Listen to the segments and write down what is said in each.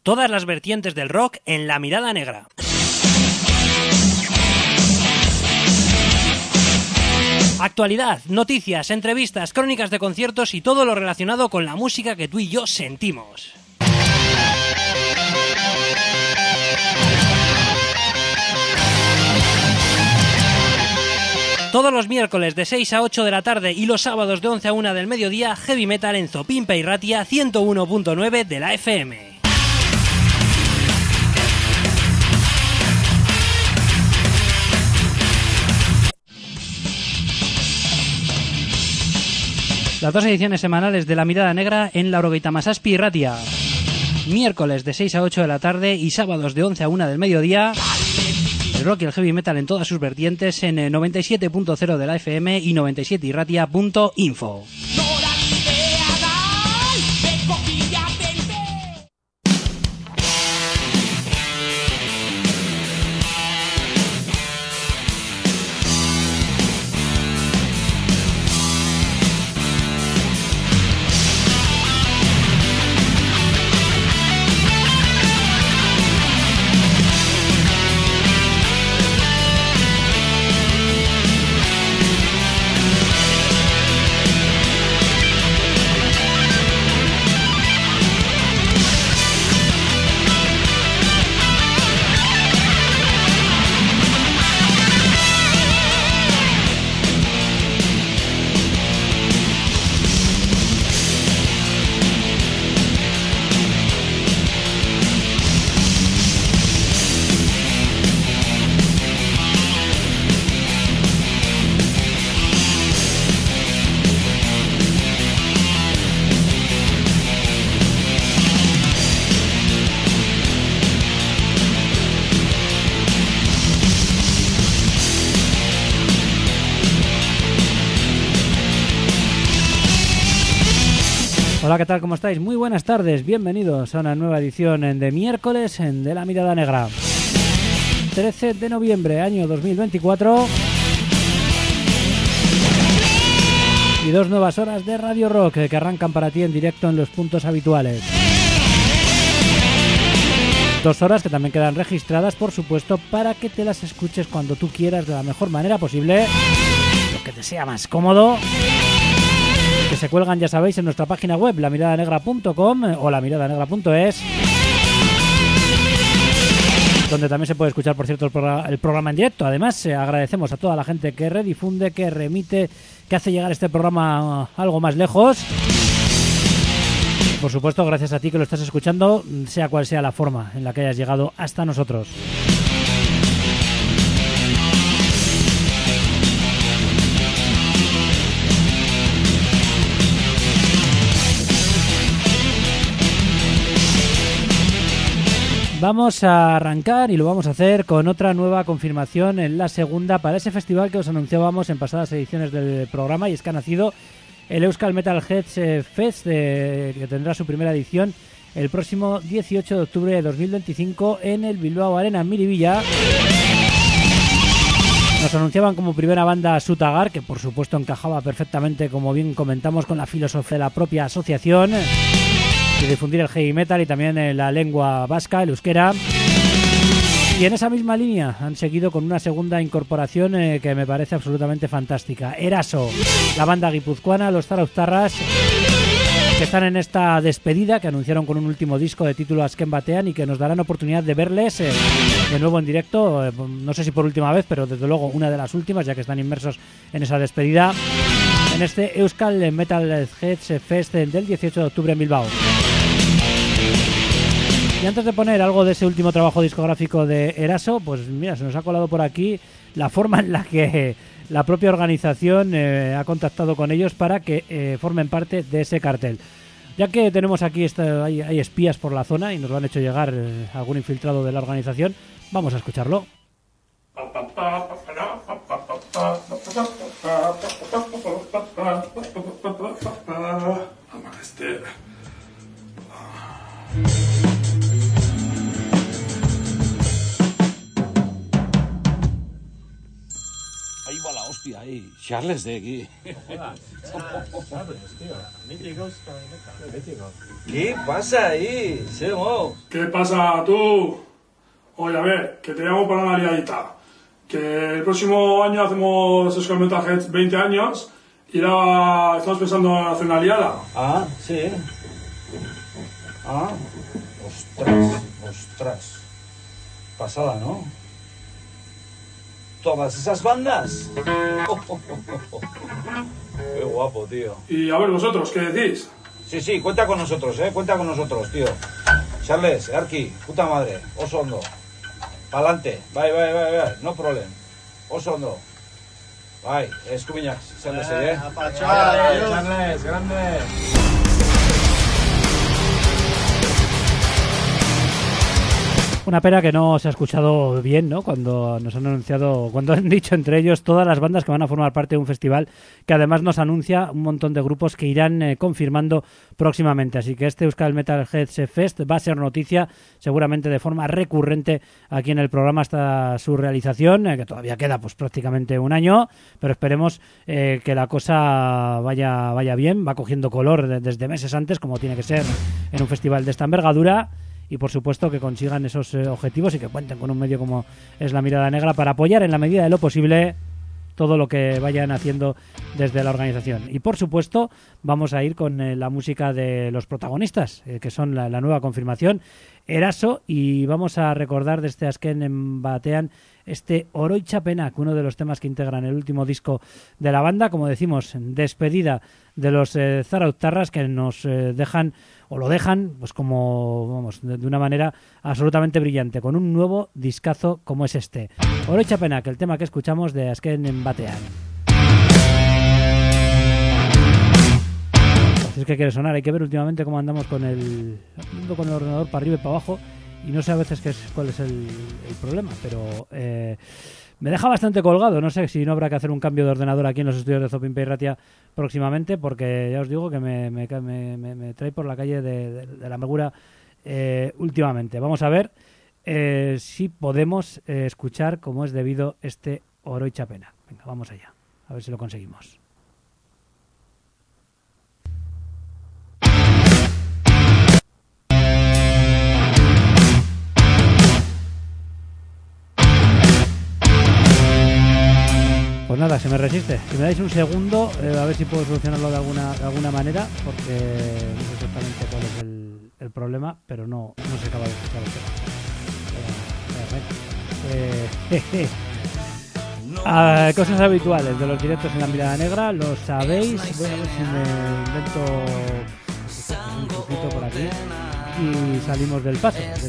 Todas las vertientes del rock en La Mirada Negra. Actualidad, noticias, entrevistas, crónicas de conciertos y todo lo relacionado con la música que tú y yo sentimos. Todos los miércoles de 6 a 8 de la tarde y los sábados de 11 a 1 del mediodía, Heavy Metal en Zopimpa y Ratia 101.9 de la FM. Las dos ediciones semanales de La Mirada Negra en Laurogeita Masazpi y Ratia. Miércoles de 6 a 8 de la tarde y sábados de 11 a 1 del mediodía. El rock y el heavy metal en todas sus vertientes en 97.0 de la FM y 97irratia.info. Hola, ¿qué tal? ¿Cómo estáis? Muy buenas tardes, bienvenidos a una nueva edición de miércoles de La Mirada Negra. 13 de noviembre, año 2024. Y 2 nuevas horas de Radio Rock que arrancan para ti en directo en los puntos habituales. 2 horas que también quedan registradas, por supuesto, para que te las escuches cuando tú quieras de la mejor manera posible, lo que te sea más cómodo. Que se cuelgan, ya sabéis, en nuestra página web, lamiradanegra.com o lamiradanegra.es, donde también se puede escuchar, por cierto, el programa en directo. Además, agradecemos a toda la gente que redifunde, que remite, que hace llegar este programa algo más lejos. Por supuesto, gracias a ti que lo estás escuchando, sea cual sea la forma en la que hayas llegado hasta nosotros. Vamos a arrancar y lo vamos a hacer con otra nueva confirmación en la segunda para ese festival que os anunciábamos en pasadas ediciones del programa, y es que ha nacido el Euskal Metal Heads Fest, que tendrá su primera edición el próximo 18 de octubre de 2025 en el Bilbao Arena, en Miribilla. Nos anunciaban como primera banda Sutagar, que por supuesto encajaba perfectamente, como bien comentamos, con la filosofía de la propia asociación, de difundir el heavy metal y también la lengua vasca, el euskera. Y en esa misma línea han seguido con una segunda incorporación que me parece absolutamente fantástica. Eraso, la banda guipuzcoana, los Zarauztarras, que están en esta despedida, que anunciaron con un último disco de título Azken Batean, y que nos darán oportunidad de verles de nuevo en directo, no sé si por última vez, pero desde luego una de las últimas, ya que están inmersos en esa despedida, en este Euskal Metal Heads Fest del 18 de octubre en Bilbao. Y antes de poner algo de ese último trabajo discográfico de Eraso, pues mira, se nos ha colado por aquí la forma en la que la propia organización ha contactado con ellos para que formen parte de ese cartel. Ya que tenemos aquí, hay espías por la zona y nos lo han hecho llegar algún infiltrado de la organización, vamos a escucharlo. Ahí va la hostia, Charles de aquí. ¿Qué pasa ahí, Semo? ¿Qué pasa tú? Oye, a ver, que te llamo para una liadita. Que el próximo año hacemos Euskal Metal Heads 20 años y ahora estamos pensando en hacer una liada. Ah, sí. Ah, ostras. Pasada, ¿no? Todas esas bandas. Qué guapo, tío. Y a ver, vosotros, ¿qué decís? Sí, cuenta con nosotros, cuenta con nosotros, tío. Charles, Arki, puta madre, oso hondo. Pa'lante, vai, no problem. Oso hondo. Vai, eskubinak, Charles, Charles, grande. Una pena que no se ha escuchado bien, ¿no? Cuando nos han anunciado, cuando han dicho entre ellos todas las bandas que van a formar parte de un festival que además nos anuncia un montón de grupos que irán confirmando próximamente. Así que este Euskal Metal Heads Fest va a ser noticia seguramente de forma recurrente aquí en el programa hasta su realización, que todavía queda pues prácticamente un año, pero esperemos que la cosa vaya bien, va cogiendo color desde meses antes, como tiene que ser en un festival de esta envergadura. Y por supuesto que consigan esos objetivos y que cuenten con un medio como es La Mirada Negra para apoyar en la medida de lo posible todo lo que vayan haciendo desde la organización. Y por supuesto vamos a ir con la música de los protagonistas, que son la nueva confirmación, Eraso, y vamos a recordar de este Azken Batean este Oroitzapenak, uno de los temas que integran el último disco de la banda, como decimos, despedida de los zarauztarras, que nos dejan o lo dejan pues como vamos de una manera absolutamente brillante, con un nuevo discazo como es este Oroitzapenak, el tema que escuchamos de Azken Batean. Si es que quiere sonar, hay que ver últimamente cómo andamos con el ordenador para arriba y para abajo, y no sé a veces cuál es el problema, pero me deja bastante colgado. No sé si no habrá que hacer un cambio de ordenador aquí en los estudios de Zopimpe y Ratia próximamente, porque ya os digo que me trae por la calle de la amargura últimamente. Vamos a ver si podemos escuchar como es debido este Oroitzapenak. Venga, vamos allá, a ver si lo conseguimos. Pues nada, se me resiste. Si me dais un segundo, a ver si puedo solucionarlo de alguna manera, porque no sé exactamente cuál es el problema, pero no se acaba de escuchar el tema. Cosas habituales de los directos en La Mirada Negra, lo sabéis. Voy a ver si me invento un poquito por aquí y salimos del paso de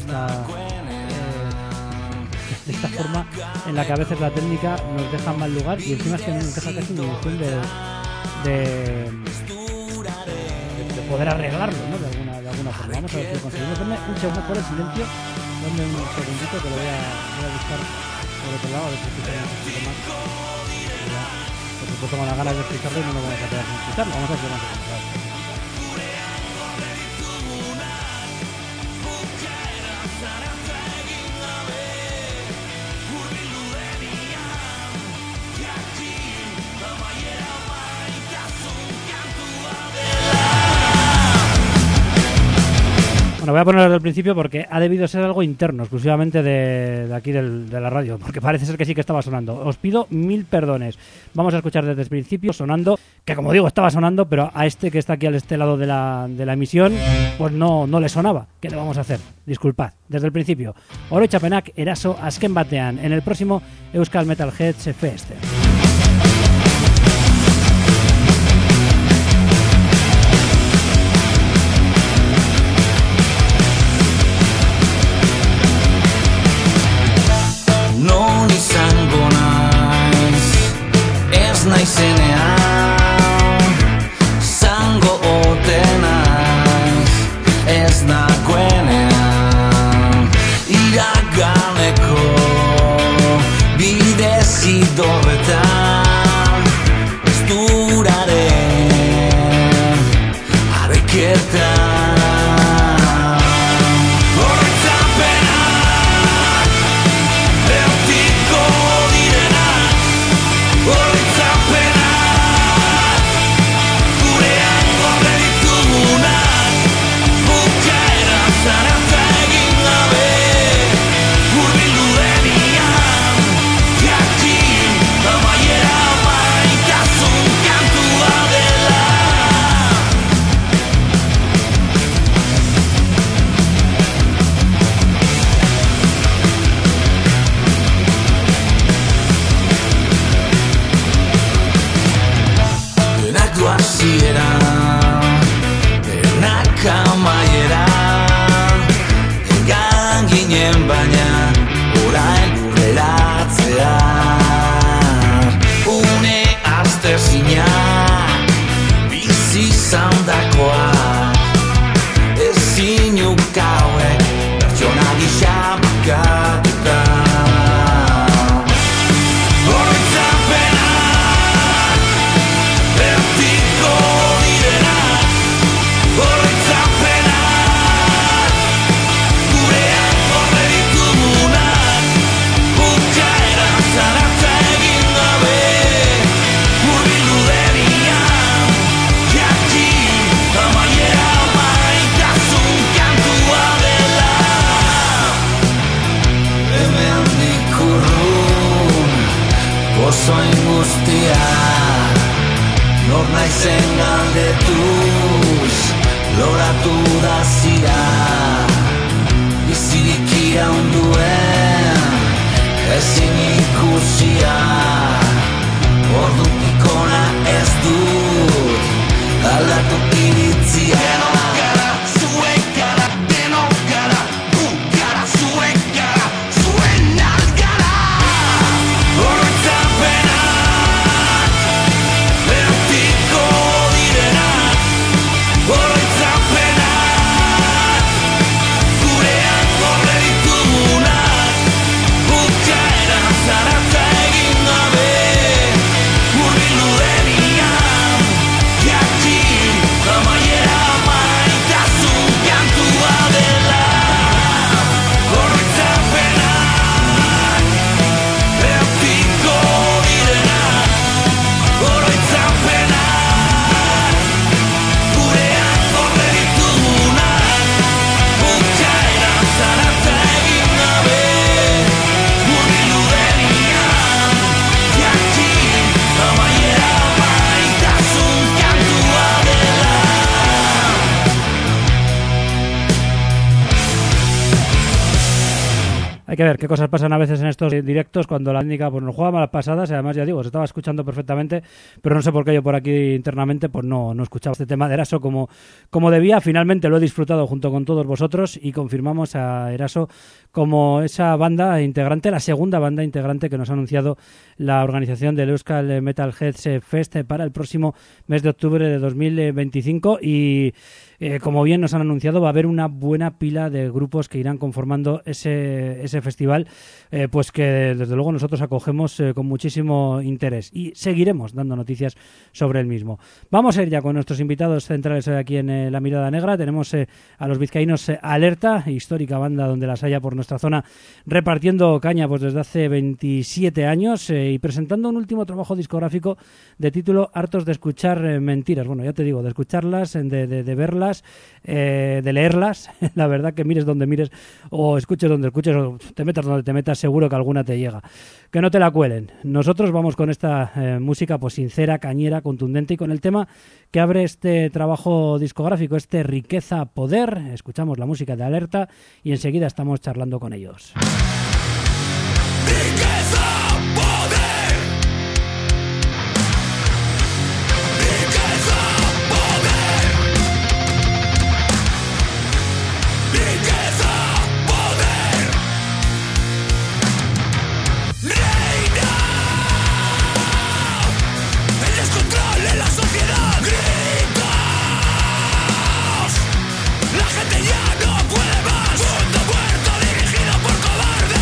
esta forma en la que a veces la técnica nos deja en mal lugar, y encima es que nos deja casi una ilusión de poder arreglarlo, ¿no? de alguna forma. Vamos a ver si lo conseguimos. Denme un segundo por el silencio, denme un segundito que lo voy a buscar por otro lado, a ver si escuchamos un poquito más. Por supuesto, con las ganas de escucharlo y no nos vamos a quedar sin escucharlo. Vamos a ver si lo vamos a encontrar. Bueno, voy a ponerlo desde el principio porque ha debido ser algo interno, exclusivamente de aquí de la radio, porque parece ser que sí que estaba sonando. Os pido 1000 perdones. Vamos a escuchar desde el principio sonando, que como digo, estaba sonando, pero a este que está aquí al este lado de la emisión, pues no le sonaba. ¿Qué le vamos a hacer? Disculpad, desde el principio. Oroitzapenak, Eraso, Azken Batean, en el próximo Euskal Metal Heads Fest. Non izango naiz, ez naizenean, zango ote naiz, ez dagoenean, iraganeko bidez idorretan. ginen baina orain lurreratzea une azterzina bizi zandakoa ezin ukauek pertsona gisa bakatuta Zoin guztia nor naizen galdetuz loratu da zira bizirik iraunduen ezin ikusia ordutik ona ez dut aldatu iritzia Hay que ver qué cosas pasan a veces en estos directos cuando la técnica pues nos juega malas pasadas y además ya digo, se estaba escuchando perfectamente, pero no sé por qué yo por aquí internamente pues no escuchaba este tema de Eraso como debía. Finalmente lo he disfrutado junto con todos vosotros y confirmamos a Eraso como esa banda integrante, la segunda banda integrante que nos ha anunciado la organización del Euskal Metalheads Fest para el próximo mes de octubre de 2025 y como bien nos han anunciado, va a haber una buena pila de grupos que irán conformando ese festival, pues que desde luego nosotros acogemos con muchísimo interés y seguiremos dando noticias sobre el mismo. Vamos a ir ya con nuestros invitados centrales aquí en La Mirada Negra. Tenemos a los vizcaínos Alerta, histórica banda donde las haya por nuestra zona, repartiendo caña pues desde hace 27 años y presentando un último trabajo discográfico de título Hartos de escuchar mentiras. Bueno, ya te digo, de escucharlas, de verlas, de leerlas, la verdad que mires donde mires o escuches donde escuches o te metas donde te metas, seguro que alguna te llega. Que no te la cuelen. Nosotros vamos con esta música pues sincera, cañera, contundente y con el tema que abre este trabajo discográfico, este Riqueza Poder. Escuchamos la música de Alerta y enseguida estamos charlando con ellos. Riqueza, poder. La gente ya no puede más. Mundo muerto dirigido por cobardes.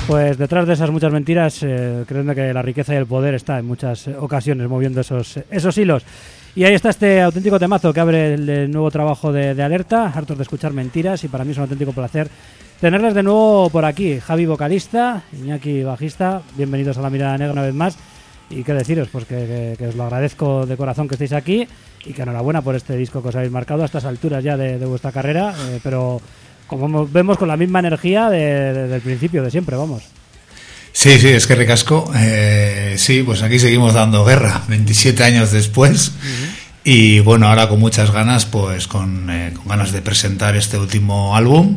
Pues detrás de esas muchas mentiras, créeme que la riqueza y el poder está en muchas ocasiones moviendo esos hilos. Y ahí está este auténtico temazo que abre el nuevo trabajo de Alerta, hartos de escuchar mentiras, y para mí es un auténtico placer tenerles de nuevo por aquí. Javi, vocalista, Iñaki, bajista, bienvenidos a La Mirada Negra una vez más. Y qué deciros, pues que os lo agradezco de corazón que estéis aquí, y que enhorabuena por este disco que os habéis marcado a estas alturas ya de vuestra carrera, pero como vemos con la misma energía del principio, de siempre, vamos. Sí, es que ricasco. Sí, pues aquí seguimos dando guerra, 27 años después. Y bueno, ahora con muchas ganas, pues con ganas de presentar este último álbum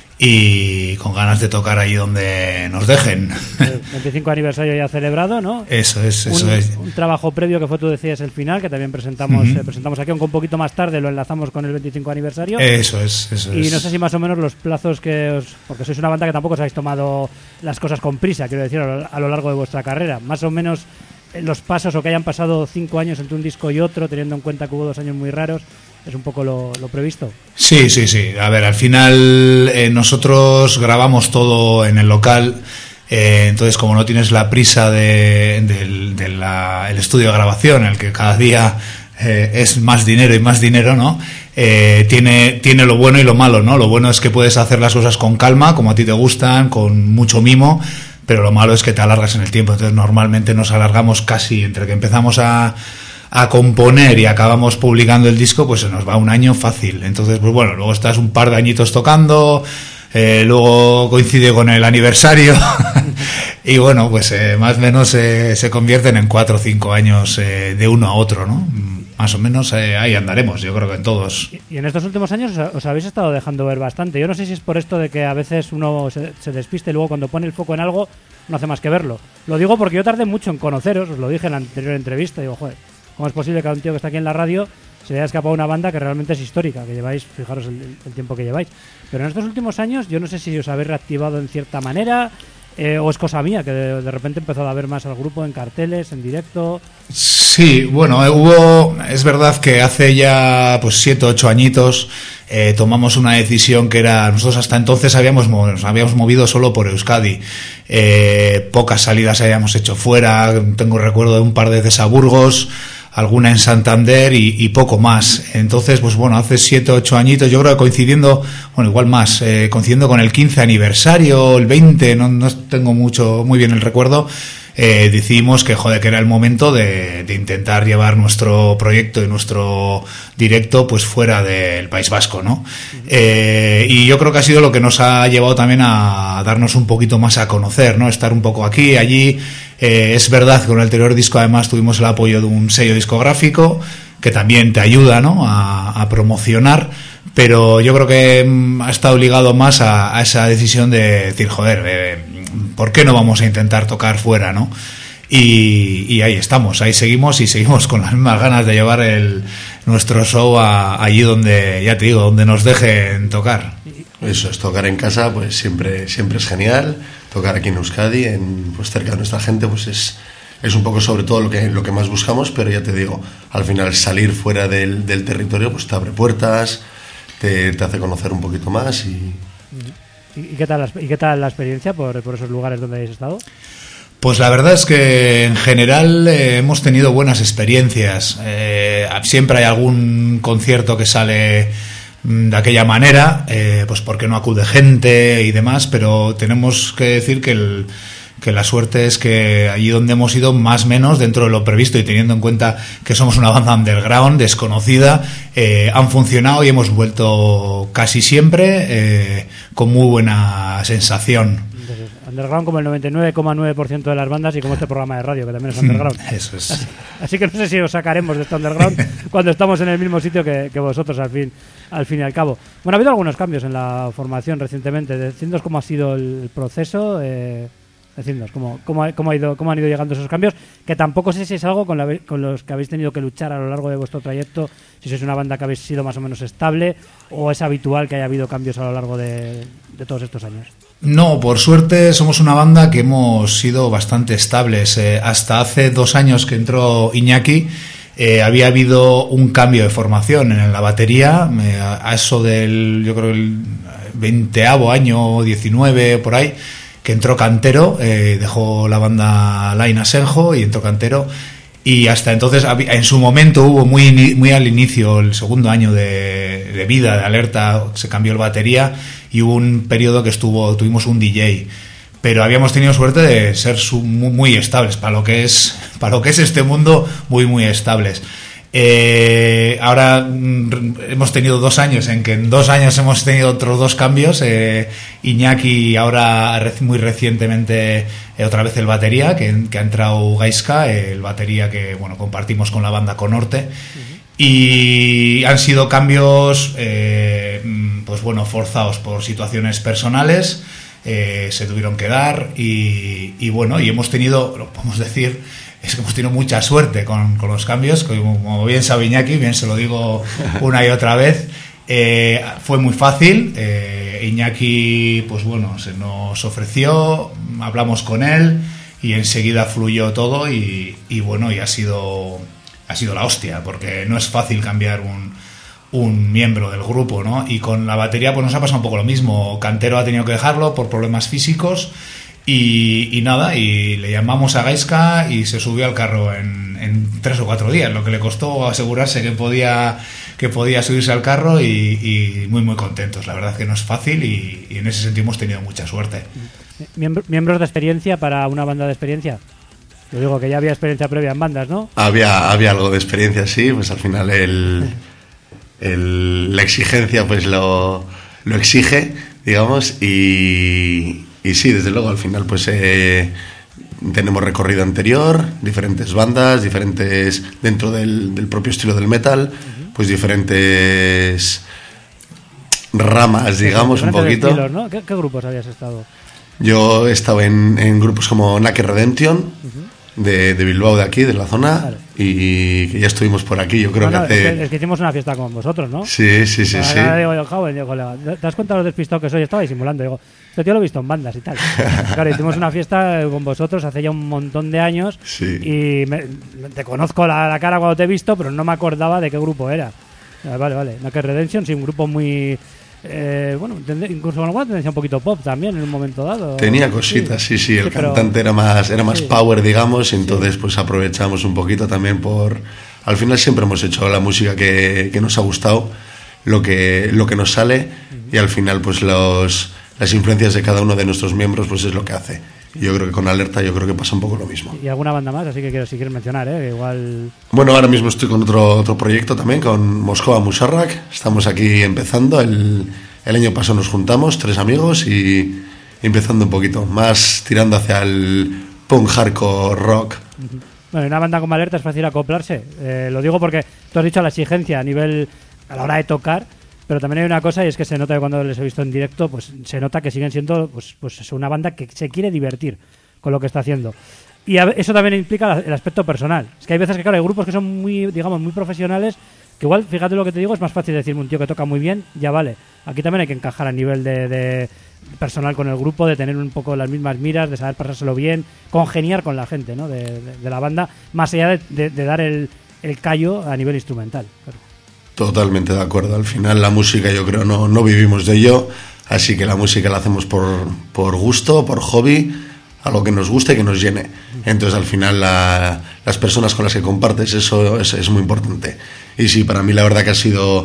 y con ganas de tocar ahí donde nos dejen. El 25 aniversario ya celebrado, ¿no? Eso es. Un trabajo previo que fue, tú decías, el final, que también presentamos aquí, aunque un poquito más tarde lo enlazamos con el 25 aniversario. Eso es. Y no sé si más o menos los plazos porque sois una banda que tampoco os habéis tomado las cosas con prisa, quiero decir, a lo largo de vuestra carrera. Más o menos los pasos, o que hayan pasado 5 años entre un disco y otro, teniendo en cuenta que hubo 2 años muy raros, es un poco lo previsto. Sí. A ver, al final nosotros grabamos todo en el local, entonces como no tienes la prisa del estudio de grabación, en el que cada día es más dinero y más dinero, ¿no? Tiene lo bueno y lo malo, ¿no? Lo bueno es que puedes hacer las cosas con calma, como a ti te gustan, con mucho mimo, pero lo malo es que te alargas en el tiempo. Entonces normalmente nos alargamos casi entre que empezamos a componer y acabamos publicando el disco, pues se nos va un año fácil. Entonces, pues bueno, luego estás un par de añitos tocando, luego coincide con el aniversario y bueno, pues más o menos se convierten en 4 o 5 años de uno a otro, ¿no? Más o menos ahí andaremos, yo creo que en todos. Y en estos últimos años os habéis estado dejando ver bastante. Yo no sé si es por esto de que a veces uno se despiste y luego cuando pone el foco en algo no hace más que verlo. Lo digo porque yo tardé mucho en conoceros, os lo dije en la anterior entrevista, digo, joder, ¿cómo es posible que a un tío que está aquí en la radio se le haya escapado una banda que realmente es histórica, que lleváis, fijaros el tiempo que lleváis? Pero en estos últimos años yo no sé si os habéis reactivado en cierta manera, o es cosa mía, que de repente empezó a ver más al grupo en carteles, en directo. Sí, bueno, es verdad que hace ya pues 7 o 8 añitos tomamos una decisión que era, nosotros hasta entonces nos habíamos movido solo por Euskadi, pocas salidas habíamos hecho fuera, tengo recuerdo de un par de veces a Burgos, alguna en Santander y poco más. Entonces, pues bueno, hace 7 o 8 añitos, yo creo que coincidiendo con el 15 aniversario, el 20, no tengo muy bien el recuerdo, decidimos que era el momento de intentar llevar nuestro proyecto y nuestro directo pues fuera del País Vasco, ¿no? Y yo creo que ha sido lo que nos ha llevado también a darnos un poquito más a conocer, ¿no? Estar un poco aquí, allí. Es verdad que con el anterior disco además tuvimos el apoyo de un sello discográfico que también te ayuda, ¿no? a promocionar, pero yo creo que ha estado ligado más a esa decisión de decir, ¿por qué no vamos a intentar tocar fuera, ¿no? Y ahí estamos, ahí seguimos y seguimos con las mismas ganas de llevar nuestro show allí donde, ya te digo, donde nos dejen tocar. Eso es, tocar en casa pues siempre es genial. Tocar aquí en Euskadi, pues cerca de nuestra gente, pues es un poco sobre todo lo que más buscamos, pero ya te digo, al final salir fuera del territorio pues te abre puertas, te hace conocer un poquito más ¿Y qué tal la experiencia por esos lugares donde habéis estado? Pues la verdad es que en general hemos tenido buenas experiencias. Siempre hay algún concierto que sale de aquella manera, pues porque no acude gente y demás, pero tenemos que decir que la suerte es que allí donde hemos ido, más o menos dentro de lo previsto y teniendo en cuenta que somos una banda underground, desconocida, han funcionado y hemos vuelto casi siempre con muy buena sensación. Underground como el 99,9% de las bandas y como este programa de radio, que también es underground. Eso es. Así que no sé si os sacaremos de este underground cuando estamos en el mismo sitio que vosotros al fin y al cabo. Bueno, ha habido algunos cambios en la formación recientemente. Decidnos cómo ha sido el proceso, decidnos cómo han ido llegando esos cambios, que tampoco sé si es algo con los que habéis tenido que luchar a lo largo de vuestro trayecto, si sois una banda que habéis sido más o menos estable o es habitual que haya habido cambios a lo largo de todos estos años. No, por suerte somos una banda que hemos sido bastante estables. Hasta hace 2 años que entró Iñaki, había habido un cambio de formación en la batería, a eso del, yo creo, el 20º año, 19, por ahí, que entró Cantero, dejó la banda Lain Asenjo y entró Cantero. Y hasta entonces, en su momento, hubo muy al inicio, el segundo año de vida de Alerta, se cambió el batería y hubo un periodo que tuvimos un DJ. Pero habíamos tenido suerte de ser muy estables, para lo que es este mundo, muy estables. Ahora hemos tenido 2 años en que en 2 años hemos tenido otros 2 cambios. Iñaki ahora muy recientemente otra vez el batería que ha entrado Gaiska, el batería que compartimos con la banda Conorte. Y han sido cambios forzados por situaciones personales, se tuvieron que dar y hemos tenido, lo podemos decir, es que hemos tenido mucha suerte con los cambios, como bien sabe Iñaki, bien se lo digo una y otra vez. Fue muy fácil. Iñaki se nos ofreció, hablamos con él y enseguida fluyó todo y ha sido la hostia, porque no es fácil cambiar un miembro del grupo, ¿no? Y con la batería nos ha pasado un poco lo mismo. Cantero ha tenido que dejarlo por problemas físicos y le llamamos a Gaiska y se subió al carro en 3 o 4 días, lo que le costó asegurarse que podía subirse al carro y muy contentos. La verdad es que no es fácil y en ese sentido hemos tenido mucha suerte. ¿Miembros de experiencia para una banda de experiencia? Yo digo que ya había experiencia previa en bandas, ¿no? Había algo de experiencia, sí, pues al final la exigencia pues lo exige, digamos, y sí, desde luego al final pues tenemos recorrido anterior, diferentes bandas, diferentes dentro del propio estilo del metal, pues diferentes ramas, digamos, un poquito. Estilos, ¿no? ¿Qué grupos habías estado? Yo he estado en grupos como Naked Redemption, de Bilbao, de aquí, de la zona, vale. Y que ya estuvimos por aquí, yo creo que hace... Es que hicimos una fiesta con vosotros, ¿no? Sí. Digo yo, joven, ¿te das cuenta de lo despistado que soy? Estaba disimulando, digo, este tío lo he visto en bandas y tal. Claro, hicimos una fiesta con vosotros hace ya un montón de años, sí. Y te conozco la cara cuando te he visto, pero no me acordaba de qué grupo era. Vale, Naked Redemption, sí, un grupo muy... incluso con alguna tendencia un poquito pop también en un momento dado. Tenía cositas, sí, el cantante era más power, digamos, y entonces pues aprovechamos un poquito también al final siempre hemos hecho la música que nos ha gustado, lo que nos sale, y al final pues las influencias de cada uno de nuestros miembros pues es lo que hace. Yo creo que con Alerta pasa un poco lo mismo. ¿Y alguna banda más? Así que si quieres mencionar, igual... Bueno, ahora mismo estoy con otro proyecto también, con Moscova Musharrak. Estamos aquí empezando. El año pasado nos juntamos, 3 amigos, y empezando un poquito, más tirando hacia el punk hardcore rock. Bueno, en una banda como Alerta es fácil acoplarse. Lo digo porque tú has dicho la exigencia a la hora de tocar, pero también hay una cosa, y es que se nota que cuando les he visto en directo, pues se nota que siguen siendo pues una banda que se quiere divertir con lo que está haciendo. Y eso también implica el aspecto personal. Es que hay veces que, claro, hay grupos que son muy profesionales, que igual, fíjate lo que te digo, es más fácil decirme un tío que toca muy bien, ya vale. Aquí también hay que encajar a nivel de personal con el grupo, de tener un poco las mismas miras, de saber pasárselo bien, congeniar con la gente, ¿no? de la banda, más allá de dar el callo a nivel instrumental, claro. Totalmente de acuerdo. Al final la música, yo creo, no vivimos de ello, así que la música la hacemos por gusto, por hobby, algo que nos guste y que nos llene. Entonces al final las personas con las que compartes eso es muy importante. Y sí, para mí la verdad que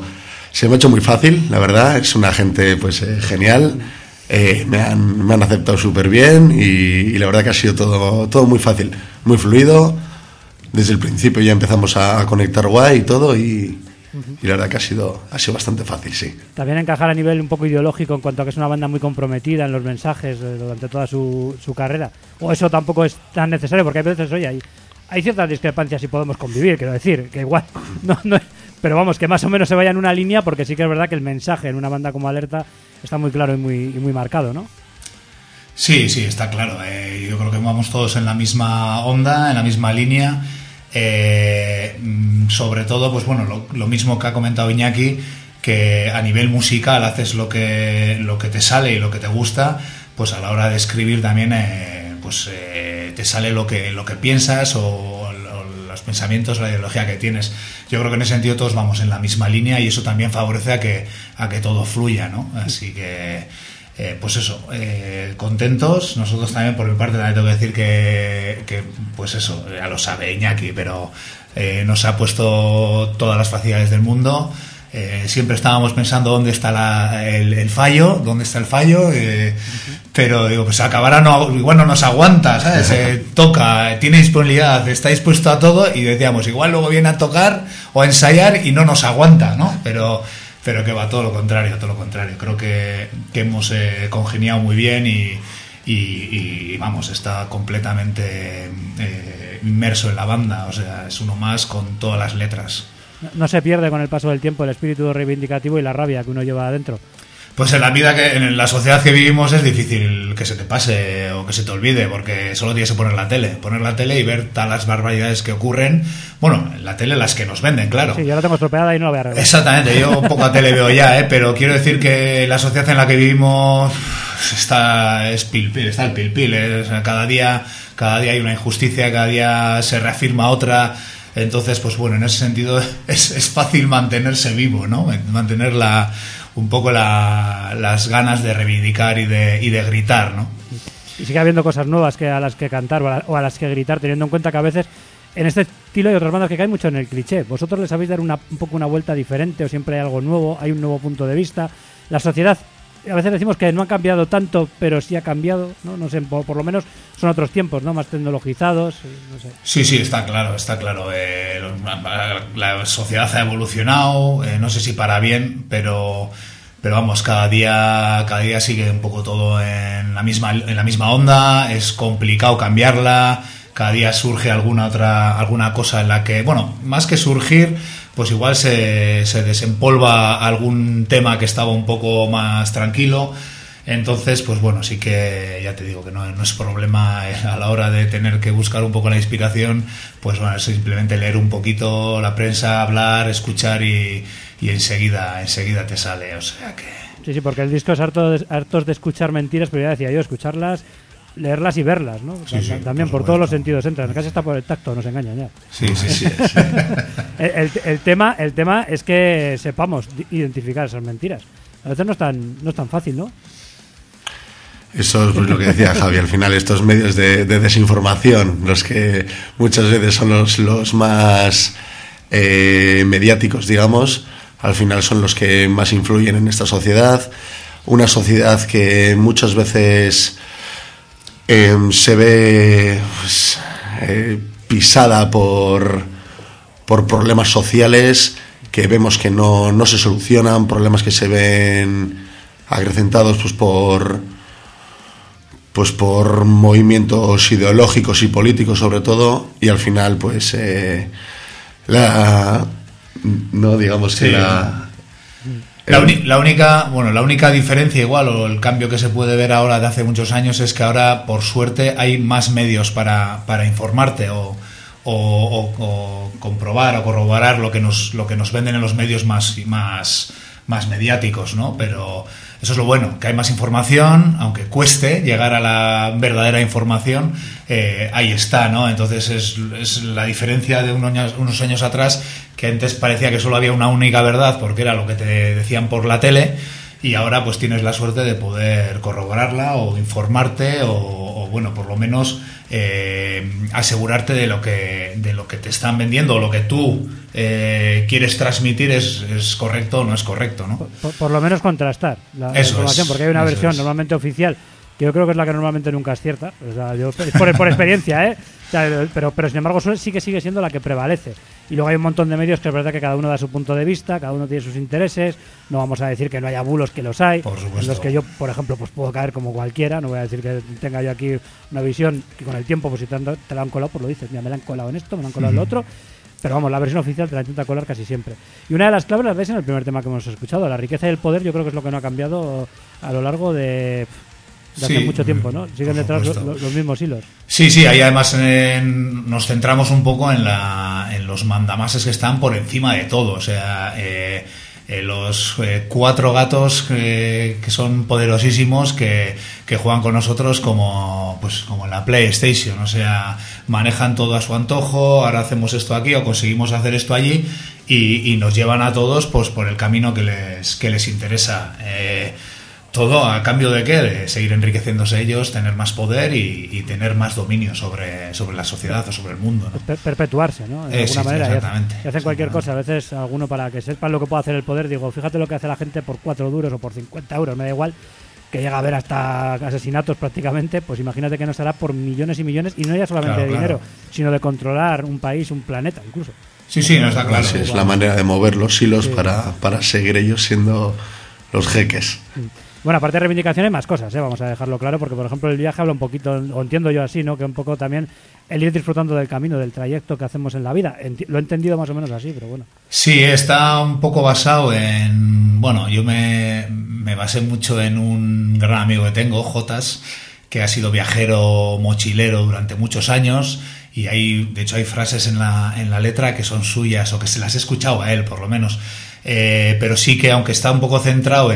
se me ha hecho muy fácil, la verdad, es una gente pues genial, me han aceptado súper bien y la verdad que ha sido todo muy fácil, muy fluido. Desde el principio ya empezamos a conectar guay y todo, y la verdad que ha sido bastante fácil, sí. También encajar a nivel un poco ideológico en cuanto a que es una banda muy comprometida en los mensajes durante toda su carrera. O eso tampoco es tan necesario, porque hay veces, oye, hay ciertas discrepancias y podemos convivir, quiero decir, que igual no, pero vamos, que más o menos se vaya en una línea, porque sí que es verdad que el mensaje en una banda como Alerta está muy claro y muy marcado, ¿no? Sí, está claro. Yo creo que vamos todos en la misma onda, en la misma línea. Sobre todo, pues bueno, lo mismo que ha comentado Iñaki, que a nivel musical haces lo que te sale y lo que te gusta, pues a la hora de escribir también te sale lo que piensas o los pensamientos, la ideología que tienes. Yo creo que en ese sentido todos vamos en la misma línea y eso también favorece a que todo fluya, ¿no? Así que pues eso, contentos. Nosotros también, por mi parte, también tengo que decir que pues eso, ya lo sabe Iñaki, pero nos ha puesto todas las facilidades del mundo. Siempre estábamos pensando dónde está el fallo, pero digo, pues acabará, igual no nos aguanta, ¿sabes? Toca, tiene disponibilidad, está dispuesto a todo, y decíamos, igual luego viene a tocar o a ensayar y no nos aguanta, ¿no? Pero que va, todo lo contrario. Creo que hemos congeniado muy bien y vamos, está completamente inmerso en la banda, o sea, es uno más con todas las letras. No se pierde con el paso del tiempo el espíritu reivindicativo y la rabia que uno lleva adentro. Pues en la vida, en la sociedad que vivimos, es difícil que se te pase o que se te olvide, porque solo tienes que poner la tele y ver todas las barbaridades que ocurren. Bueno, en la tele las que nos venden, claro. Sí, yo la tengo estropeada y no la voy a arreglar. Exactamente, yo poca tele veo ya, pero quiero decir que la sociedad en la que vivimos está el pilpil. Cada día hay una injusticia, cada día se reafirma otra. Entonces, pues bueno, en ese sentido es fácil mantenerse vivo, ¿no? Mantener un poco las ganas de reivindicar y de gritar, ¿no? Y sigue habiendo cosas nuevas a las que cantar o a las que gritar, teniendo en cuenta que a veces en este estilo hay otras bandas que caen mucho en el cliché. ¿Vosotros les sabéis dar un poco una vuelta diferente, o siempre hay algo nuevo, hay un nuevo punto de vista? La sociedad, a veces decimos que no ha cambiado tanto, pero sí ha cambiado, ¿no? No sé, por lo menos son otros tiempos, ¿no? Más tecnologizados, no sé. Sí, está claro. La sociedad ha evolucionado, no sé si para bien, pero vamos, cada día sigue un poco todo en la misma onda. Es complicado cambiarla. Cada día surge alguna cosa en la que, bueno, más que surgir, pues igual se desempolva algún tema que estaba un poco más tranquilo. Entonces, pues bueno, sí que ya te digo que no es problema a la hora de tener que buscar un poco la inspiración. Pues bueno, es simplemente leer un poquito la prensa, hablar, escuchar y enseguida te sale, o sea que... Sí, porque el disco es hartos de escuchar mentiras, pero ya decía yo, escucharlas, leerlas y verlas, ¿no? Sí, también por todos los sentidos entran. Casi está por el tacto, nos engañan ya. Sí. el tema es que sepamos identificar esas mentiras. A veces no es tan fácil, ¿no? Eso es lo que decía Javi, al final estos medios de desinformación, los que muchas veces son los más mediáticos, digamos, al final son los que más influyen en esta sociedad. Una sociedad que muchas veces se ve pisada por problemas sociales que vemos que no se solucionan, problemas que se ven acrecentados por movimientos ideológicos y políticos sobre todo, y al final pues la única diferencia igual, o el cambio que se puede ver ahora de hace muchos años, es que ahora por suerte hay más medios para informarte o comprobar o corroborar lo que nos venden en los medios más mediáticos, ¿no? Pero eso es lo bueno, que hay más información, aunque cueste llegar a la verdadera información, ahí está, ¿no? Entonces es la diferencia de unos años atrás, que antes parecía que solo había una única verdad porque era lo que te decían por la tele, y ahora pues tienes la suerte de poder corroborarla o informarte o bueno, por lo menos asegurarte de lo que te están vendiendo, o lo que tú quieres transmitir es correcto o no es correcto, ¿no? Por lo menos contrastar la información, porque hay una versión normalmente oficial que yo creo que es la que normalmente nunca es cierta, o sea, yo por experiencia, o sea, pero sin embargo sí que sigue siendo la que prevalece. Y luego hay un montón de medios que es verdad que cada uno da su punto de vista, cada uno tiene sus intereses. No vamos a decir que no haya bulos, que los hay, en los que yo, por ejemplo, pues puedo caer como cualquiera. No voy a decir que tenga yo aquí una visión que con el tiempo, pues si te la han colado, pues lo dices, mira, me la han colado en esto, me la han colado en lo otro. Pero vamos, la versión oficial te la intenta colar casi siempre. Y una de las claves las ves en el primer tema que hemos escuchado. La riqueza y el poder, yo creo que es lo que no ha cambiado a lo largo de hace mucho tiempo, ¿no? Siguen detrás los mismos hilos. Sí, ahí además nos centramos un poco en los mandamases que están por encima de todo, o sea, los 4 gatos que son poderosísimos, que juegan con nosotros como en la PlayStation, o sea, manejan todo a su antojo. Ahora hacemos esto aquí o conseguimos hacer esto allí, y nos llevan a todos pues por el camino que les interesa. ¿Todo a cambio de qué? De seguir enriqueciéndose ellos, tener más poder y tener más dominio sobre la sociedad o sobre el mundo, ¿no? Perpetuarse, ¿no? De alguna Sí, manera. exactamente. Y hacen cualquier cosa. A veces alguno, para que sepan lo que puede hacer el poder, digo, fíjate lo que hace la gente por 4 duros o por 50 euros, me da igual, que llega a haber hasta asesinatos prácticamente. Pues imagínate que no será por millones y millones, y no ya solamente de dinero, sino de controlar un país, un planeta incluso. Sí, no está claro. Sí, es la manera de mover los hilos para seguir ellos siendo los jeques. Bueno, aparte de reivindicaciones, más cosas, vamos a dejarlo claro, porque por ejemplo el viaje habla un poquito, o entiendo yo así, ¿no? Que un poco también el ir disfrutando del camino, del trayecto que hacemos en la vida. Lo he entendido más o menos así, pero bueno. Sí, está un poco basado en... Bueno, yo me basé mucho en un gran amigo que tengo, Jotas, que ha sido viajero mochilero durante muchos años, y de hecho hay frases en la letra que son suyas, o que se las he escuchado a él por lo menos. Pero sí que, aunque está un poco centrado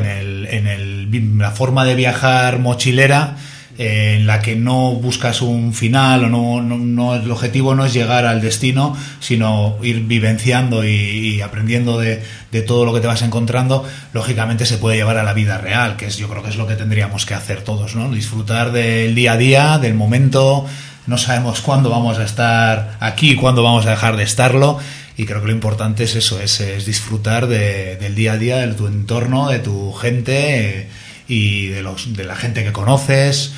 en la forma de viajar mochilera, en la que no buscas un final, o no el objetivo no es llegar al destino, sino ir vivenciando y aprendiendo de todo lo que te vas encontrando, lógicamente se puede llevar a la vida real, que yo creo que es lo que tendríamos que hacer todos, ¿no? Disfrutar del día a día, del momento. No sabemos cuándo vamos a estar aquí, cuándo vamos a dejar de estarlo. Y creo que lo importante es eso, es disfrutar del día a día, de tu entorno, de tu gente y de la gente que conoces,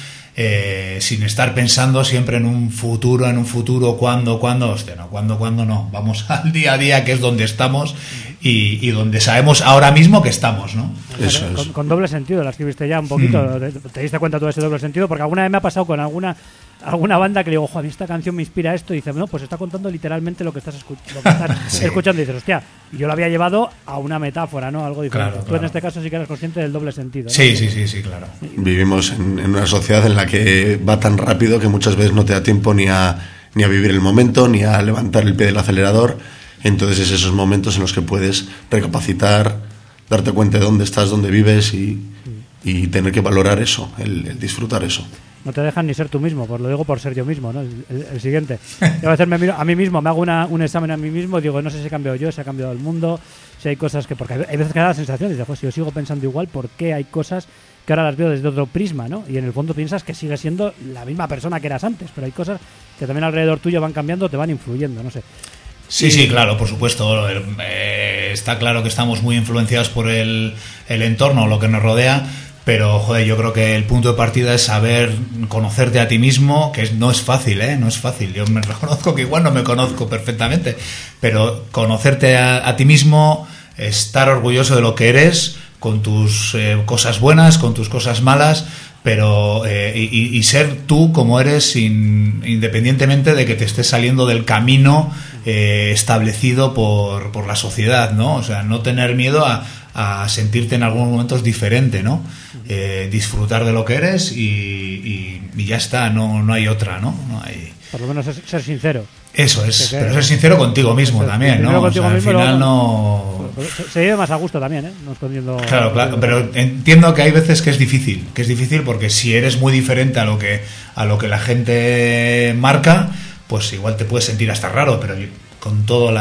sin estar pensando siempre en un futuro, cuándo, hostia, no, cuándo no. Vamos al día a día, que es donde estamos y donde sabemos ahora mismo que estamos, ¿no? Eso es. Con doble sentido, la escribiste ya un poquito. ¿Te diste cuenta todo ese doble sentido? Porque alguna vez me ha pasado con alguna banda que le digo, joder, esta canción me inspira esto, y dice, no, pues está contando literalmente lo que estás escuchando, y dices, hostia, yo lo había llevado a una metáfora, ¿no? Algo diferente. Claro, Tú en este caso sí que eres consciente del doble sentido, ¿no? Sí, claro. Vivimos en una sociedad en la que va tan rápido que muchas veces no te da tiempo ni a vivir el momento, ni a levantar el pie del acelerador. Entonces es esos momentos en los que puedes recapacitar, darte cuenta de dónde estás, dónde vives y tener que valorar eso, el disfrutar eso. No te dejan ni ser tú mismo, pues lo digo por ser yo mismo, ¿no? El siguiente. Yo a veces me miro a mí mismo, me hago un examen a mí mismo y digo, no sé si he cambiado yo, si ha cambiado el mundo, si hay cosas que... Porque hay veces que da la sensación, dices, pues si yo sigo pensando igual, ¿por qué hay cosas que ahora las veo desde otro prisma, ¿no? Y en el fondo piensas que sigues siendo la misma persona que eras antes, pero hay cosas que también alrededor tuyo van cambiando, te van influyendo, no sé. Sí, claro, por supuesto. Está claro que estamos muy influenciados por el entorno, lo que nos rodea. Pero, joder, yo creo que el punto de partida es saber conocerte a ti mismo, que no es fácil, no es fácil. Yo me reconozco que igual no me conozco perfectamente, pero conocerte a ti mismo, estar orgulloso de lo que eres, con tus cosas buenas, con tus cosas malas, pero y ser tú como eres, independientemente de que te estés saliendo del camino establecido por la sociedad, ¿no? O sea, no tener miedo a sentirte en algunos momentos diferente, ¿no? Disfrutar de lo que eres y ya está, no hay otra, ¿no? No hay... Por lo menos ser sincero. Eso es, pero ser sincero contigo mismo también, ¿no? O sea, al final no... Se vive más a gusto también, ¿eh? No escondiendo... Claro, pero entiendo que hay veces que es difícil porque si eres muy diferente a lo que la gente marca, pues igual te puedes sentir hasta raro, pero con todo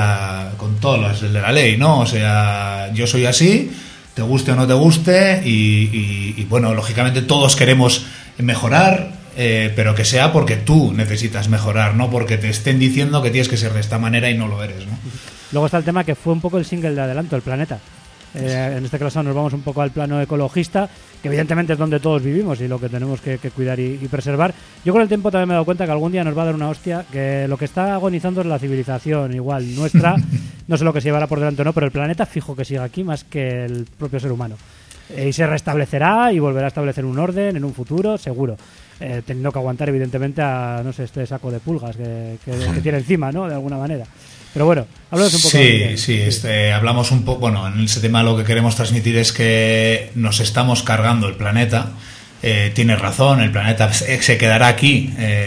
las de la ley, ¿no? O sea, yo soy así, te guste o no te guste, y bueno, lógicamente todos queremos mejorar, pero que sea porque tú necesitas mejorar, no porque te estén diciendo que tienes que ser de esta manera y no lo eres, ¿no? Luego está el tema que fue un poco el single de adelanto, El Planeta. En este caso nos vamos un poco al plano ecologista, que evidentemente es donde todos vivimos y lo que tenemos que cuidar y preservar. Yo con el tiempo también me he dado cuenta que algún día nos va a dar una hostia, que lo que está agonizando es la civilización igual nuestra. No sé lo que se llevará por delante o no, pero el planeta fijo que sigue aquí más que el propio ser humano. Y se restablecerá y volverá a establecer un orden en un futuro, seguro. Teniendo que aguantar evidentemente a, no sé, este saco de pulgas que tiene encima, ¿no? De alguna manera. Pero bueno, háblanos un poco. Hablamos un poco, bueno, en ese tema lo que queremos transmitir es que nos estamos cargando el planeta. Tienes razón, el planeta se quedará aquí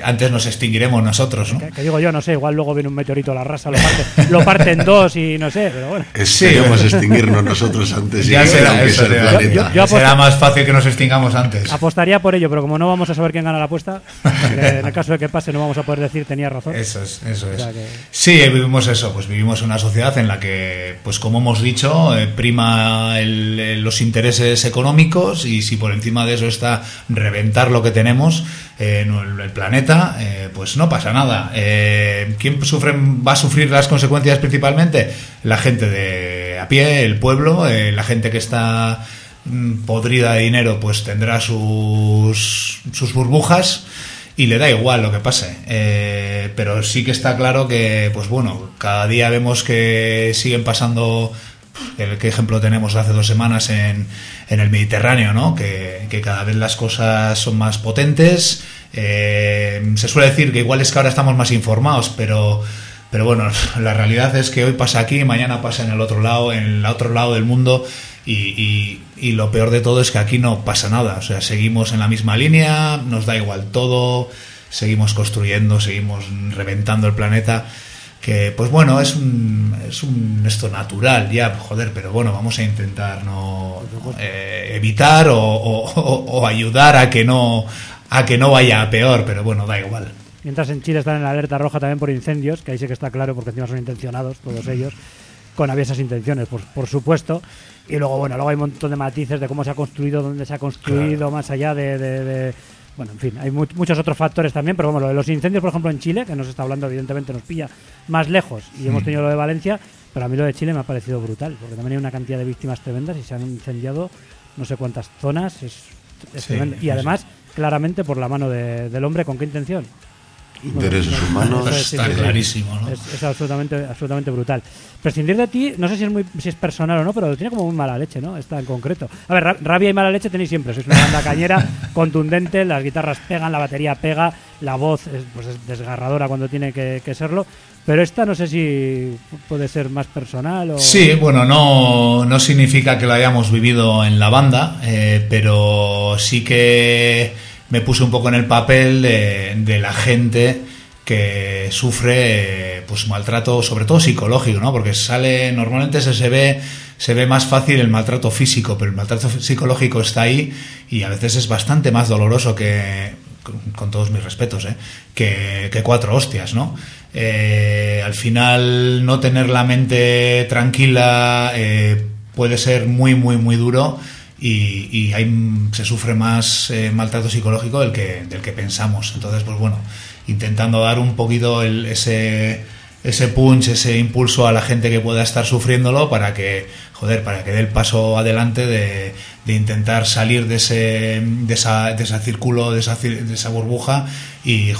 antes nos extinguiremos nosotros, ¿no? Que digo yo, no sé, igual luego viene un meteorito a la raza, lo parte en dos y no sé, pero bueno. Queremos extinguirnos nosotros antes. Ya será, eso, el planeta. Será más fácil que nos extingamos antes. Apostaría por ello, pero como no vamos a saber quién gana la apuesta, en el caso de que pase no vamos a poder decir tenía razón. Eso es. O sea que... Sí, vivimos eso, pues vivimos una sociedad en la que, pues como hemos dicho, prima los intereses económicos, y si por encima de eso está reventar lo que tenemos en el planeta, pues no pasa nada. ¿Quién va a sufrir las consecuencias principalmente? La gente de a pie, el pueblo, la gente que está podrida de dinero, pues tendrá sus burbujas y le da igual lo que pase, pero sí que está claro que, pues bueno, cada día vemos que siguen pasando. ¿Qué ejemplo tenemos de hace 2 semanas en el Mediterráneo, ¿no? Que cada vez las cosas son más potentes. Se suele decir que igual es que ahora estamos más informados, pero bueno, la realidad es que hoy pasa aquí, mañana pasa en el otro lado del mundo, y lo peor de todo es que aquí no pasa nada. O sea, seguimos en la misma línea, nos da igual todo, seguimos construyendo, seguimos reventando el planeta. Que pues bueno, es un esto natural ya, joder, pero bueno, vamos a intentar evitar o ayudar a que no vaya a peor, pero bueno, da igual. Mientras en Chile están en la alerta roja también por incendios, que ahí sí que está claro, porque encima son intencionados todos ellos, con aviesas intenciones, pues, por supuesto. Y luego hay un montón de matices de cómo se ha construido, dónde se ha construido, claro, más allá de bueno, en fin, hay muchos otros factores también, pero bueno, lo de los incendios, por ejemplo, en Chile, que nos está hablando, evidentemente nos pilla más lejos, y hemos tenido lo de Valencia, pero a mí lo de Chile me ha parecido brutal, porque también hay una cantidad de víctimas tremendas y se han incendiado no sé cuántas zonas, es tremendo. Y además, claramente por la mano del hombre, ¿con qué intención? Derechos humanos, está clarísimo, ¿no? Es absolutamente brutal. Prescindir de ti, no sé si es personal o no, pero tiene como muy mala leche, ¿no? Esta en concreto. A ver, rabia y mala leche tenéis siempre. Sois una banda cañera, contundente, las guitarras pegan, la batería pega, la voz es desgarradora cuando tiene que serlo. Pero esta no sé si puede ser más personal o... Sí, bueno, no significa que lo hayamos vivido en la banda, pero sí que me puse un poco en el papel de la gente que sufre pues maltrato, sobre todo psicológico, ¿no? Porque normalmente se ve más fácil el maltrato físico, pero el maltrato psicológico está ahí, y a veces es bastante más doloroso que, con todos mis respetos, que 4 hostias, ¿no? Al final, no tener la mente tranquila puede ser muy, muy, muy duro. Y se sufre más maltrato psicológico del que pensamos. Entonces, pues bueno, intentando dar un poquito ese punch, ese impulso a la gente que pueda estar sufriéndolo para que dé el paso adelante de intentar salir de ese círculo, de esa burbuja, y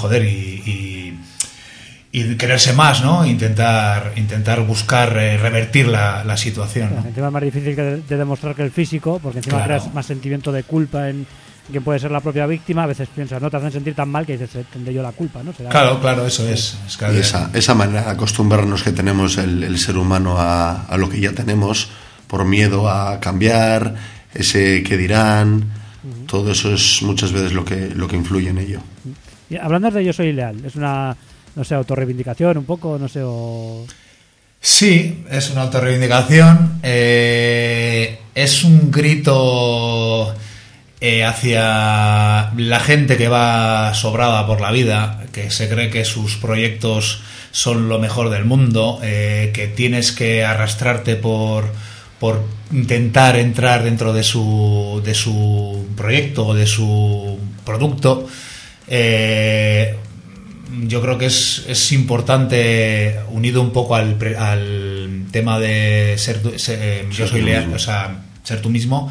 quererse más, ¿no? Intentar buscar revertir la situación, ¿no? Encima es más difícil de demostrar que el físico, porque encima creas más sentimiento de culpa en quien puede ser la propia víctima. A veces piensas, no te hacen sentir tan mal que dices, tendré yo la culpa, ¿no? Claro, eso es y esa manera de acostumbrarnos que tenemos el ser humano a lo que ya tenemos, por miedo a cambiar, ese que dirán, todo eso es muchas veces lo que influye en ello. Y hablando de Yo Soy Leal, es una... no sé, autorreivindicación un poco, no sé, o... Sí, es una autorreivindicación, es un grito hacia la gente que va sobrada por la vida, que se cree que sus proyectos son lo mejor del mundo, que tienes que arrastrarte por intentar entrar dentro de su proyecto o de su producto. Yo creo que es importante, unido un poco al tema de ser yo soy leal, o sea, ser tú mismo.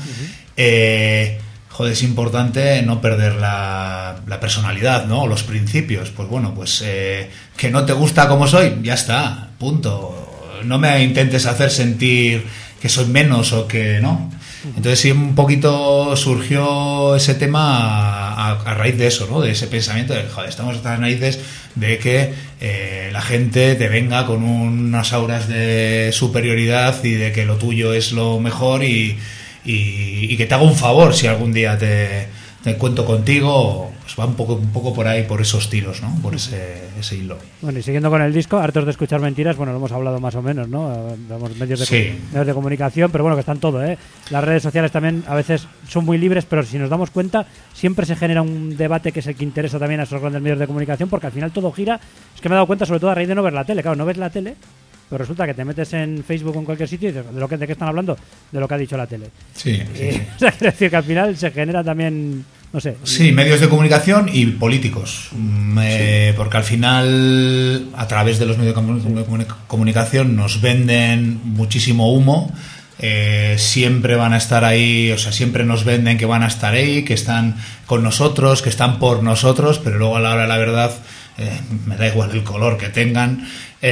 Es importante no perder la personalidad, ¿no? O los principios. Pues bueno, que no te gusta como soy, ya está, punto. No me intentes hacer sentir que soy menos o que no. Entonces sí, un poquito surgió ese tema a raíz de eso, ¿no? De ese pensamiento de, estamos hasta las narices de que la gente te venga con unas auras de superioridad y de que lo tuyo es lo mejor y que te haga un favor si algún día te te cuento contigo, pues va un poco por ahí, por esos tiros, ¿no? Por ese hilo. Bueno, y siguiendo con el disco, hartos de escuchar mentiras, bueno, lo hemos hablado más o menos, ¿no? Damos medios de comunicación, pero bueno, que están todo, ¿eh? Las redes sociales también a veces son muy libres, pero si nos damos cuenta, siempre se genera un debate que es el que interesa también a esos grandes medios de comunicación, porque al final todo gira. Es que me he dado cuenta, sobre todo a raíz de no ver la tele. Claro, no ves la tele, pero resulta que te metes en Facebook o en cualquier sitio y dices, ¿de qué están hablando? De lo que ha dicho la tele. Sí. O sea, quiere decir que al final se genera también, no sé. Sí, medios de comunicación y políticos. Porque al final, a través de los medios de comunicación, nos venden muchísimo humo. Siempre van a estar ahí, o sea, siempre nos venden que van a estar ahí, que están con nosotros, que están por nosotros, pero luego a la hora de la verdad, me da igual el color que tengan.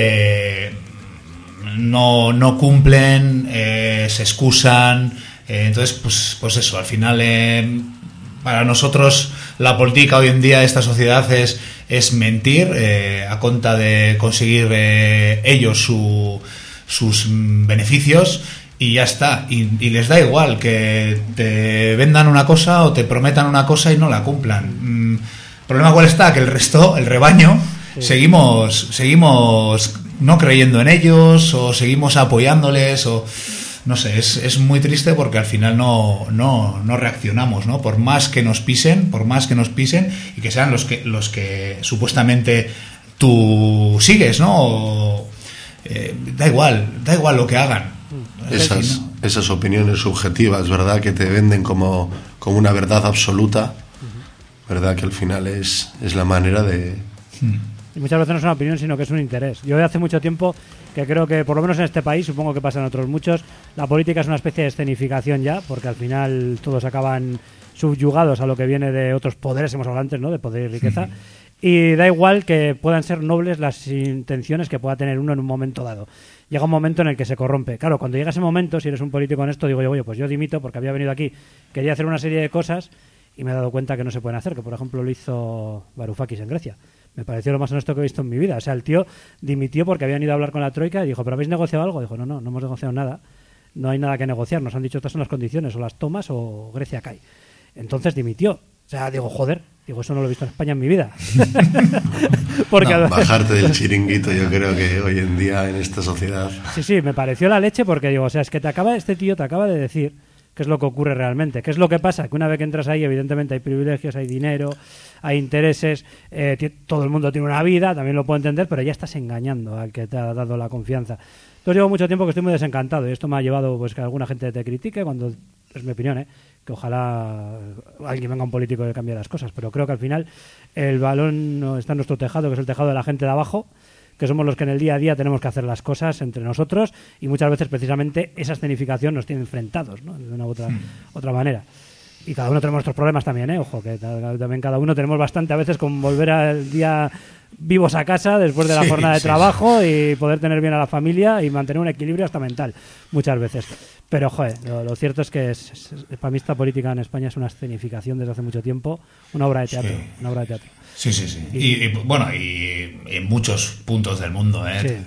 No cumplen, se excusan, entonces pues eso, al final para nosotros la política hoy en día de esta sociedad es mentir a conta de conseguir ellos sus beneficios y ya está, y les da igual que te vendan una cosa o te prometan una cosa y no la cumplan. ¿El problema cuál está? Que el resto, el rebaño, seguimos no creyendo en ellos o seguimos apoyándoles o no sé, es muy triste porque al final no reaccionamos, ¿no? Por más que nos pisen y que sean los que supuestamente tú sigues, ¿no? Da igual lo que hagan. Esas opiniones subjetivas, ¿verdad? Que te venden como una verdad absoluta, ¿verdad? Que al final es la manera de... Y muchas veces no es una opinión, sino que es un interés. Yo hace mucho tiempo que creo que, por lo menos en este país, supongo que pasa en otros muchos, la política es una especie de escenificación ya, porque al final todos acaban subyugados a lo que viene de otros poderes, hemos hablado antes, ¿no? De poder y riqueza. Y da igual que puedan ser nobles las intenciones que pueda tener uno en un momento dado. Llega un momento en el que se corrompe. Claro, cuando llega ese momento, si eres un político honesto, digo yo, oye, pues yo dimito porque había venido aquí, quería hacer una serie de cosas y me he dado cuenta que no se pueden hacer, que por ejemplo lo hizo Varoufakis en Grecia. Me pareció lo más honesto que he visto en mi vida. O sea, el tío dimitió porque habían ido a hablar con la Troika y dijo, ¿pero habéis negociado algo? Dijo, no hemos negociado nada. No hay nada que negociar. Nos han dicho, estas son las condiciones, o las tomas o Grecia cae. Entonces dimitió. O sea, digo, joder, eso no lo he visto en España en mi vida. Porque bajarte del chiringuito, yo creo que hoy en día en esta sociedad... Sí, me pareció la leche porque digo, o sea, es que este tío te acaba de decir qué es lo que ocurre realmente. ¿Qué es lo que pasa? Que una vez que entras ahí, evidentemente hay privilegios, hay dinero, hay intereses, todo el mundo tiene una vida, también lo puedo entender, pero ya estás engañando al que te ha dado la confianza. Entonces llevo mucho tiempo que estoy muy desencantado y esto me ha llevado pues que alguna gente te critique, cuando es mi opinión, que ojalá alguien venga un político que cambie las cosas, pero creo que al final el balón no está en nuestro tejado, que es el tejado de la gente de abajo, que somos los que en el día a día tenemos que hacer las cosas entre nosotros y muchas veces precisamente esa escenificación nos tiene enfrentados, ¿no? De una u otra manera. Y cada uno tenemos nuestros problemas también, ojo, que también cada uno tenemos bastante a veces con volver al día vivos a casa después de la jornada de trabajo y poder tener bien a la familia y mantener un equilibrio hasta mental muchas veces. Pero, joder, lo cierto es que para mí esta política en España es una escenificación desde hace mucho tiempo, una obra de teatro. Sí. Y bueno, y en muchos puntos del mundo,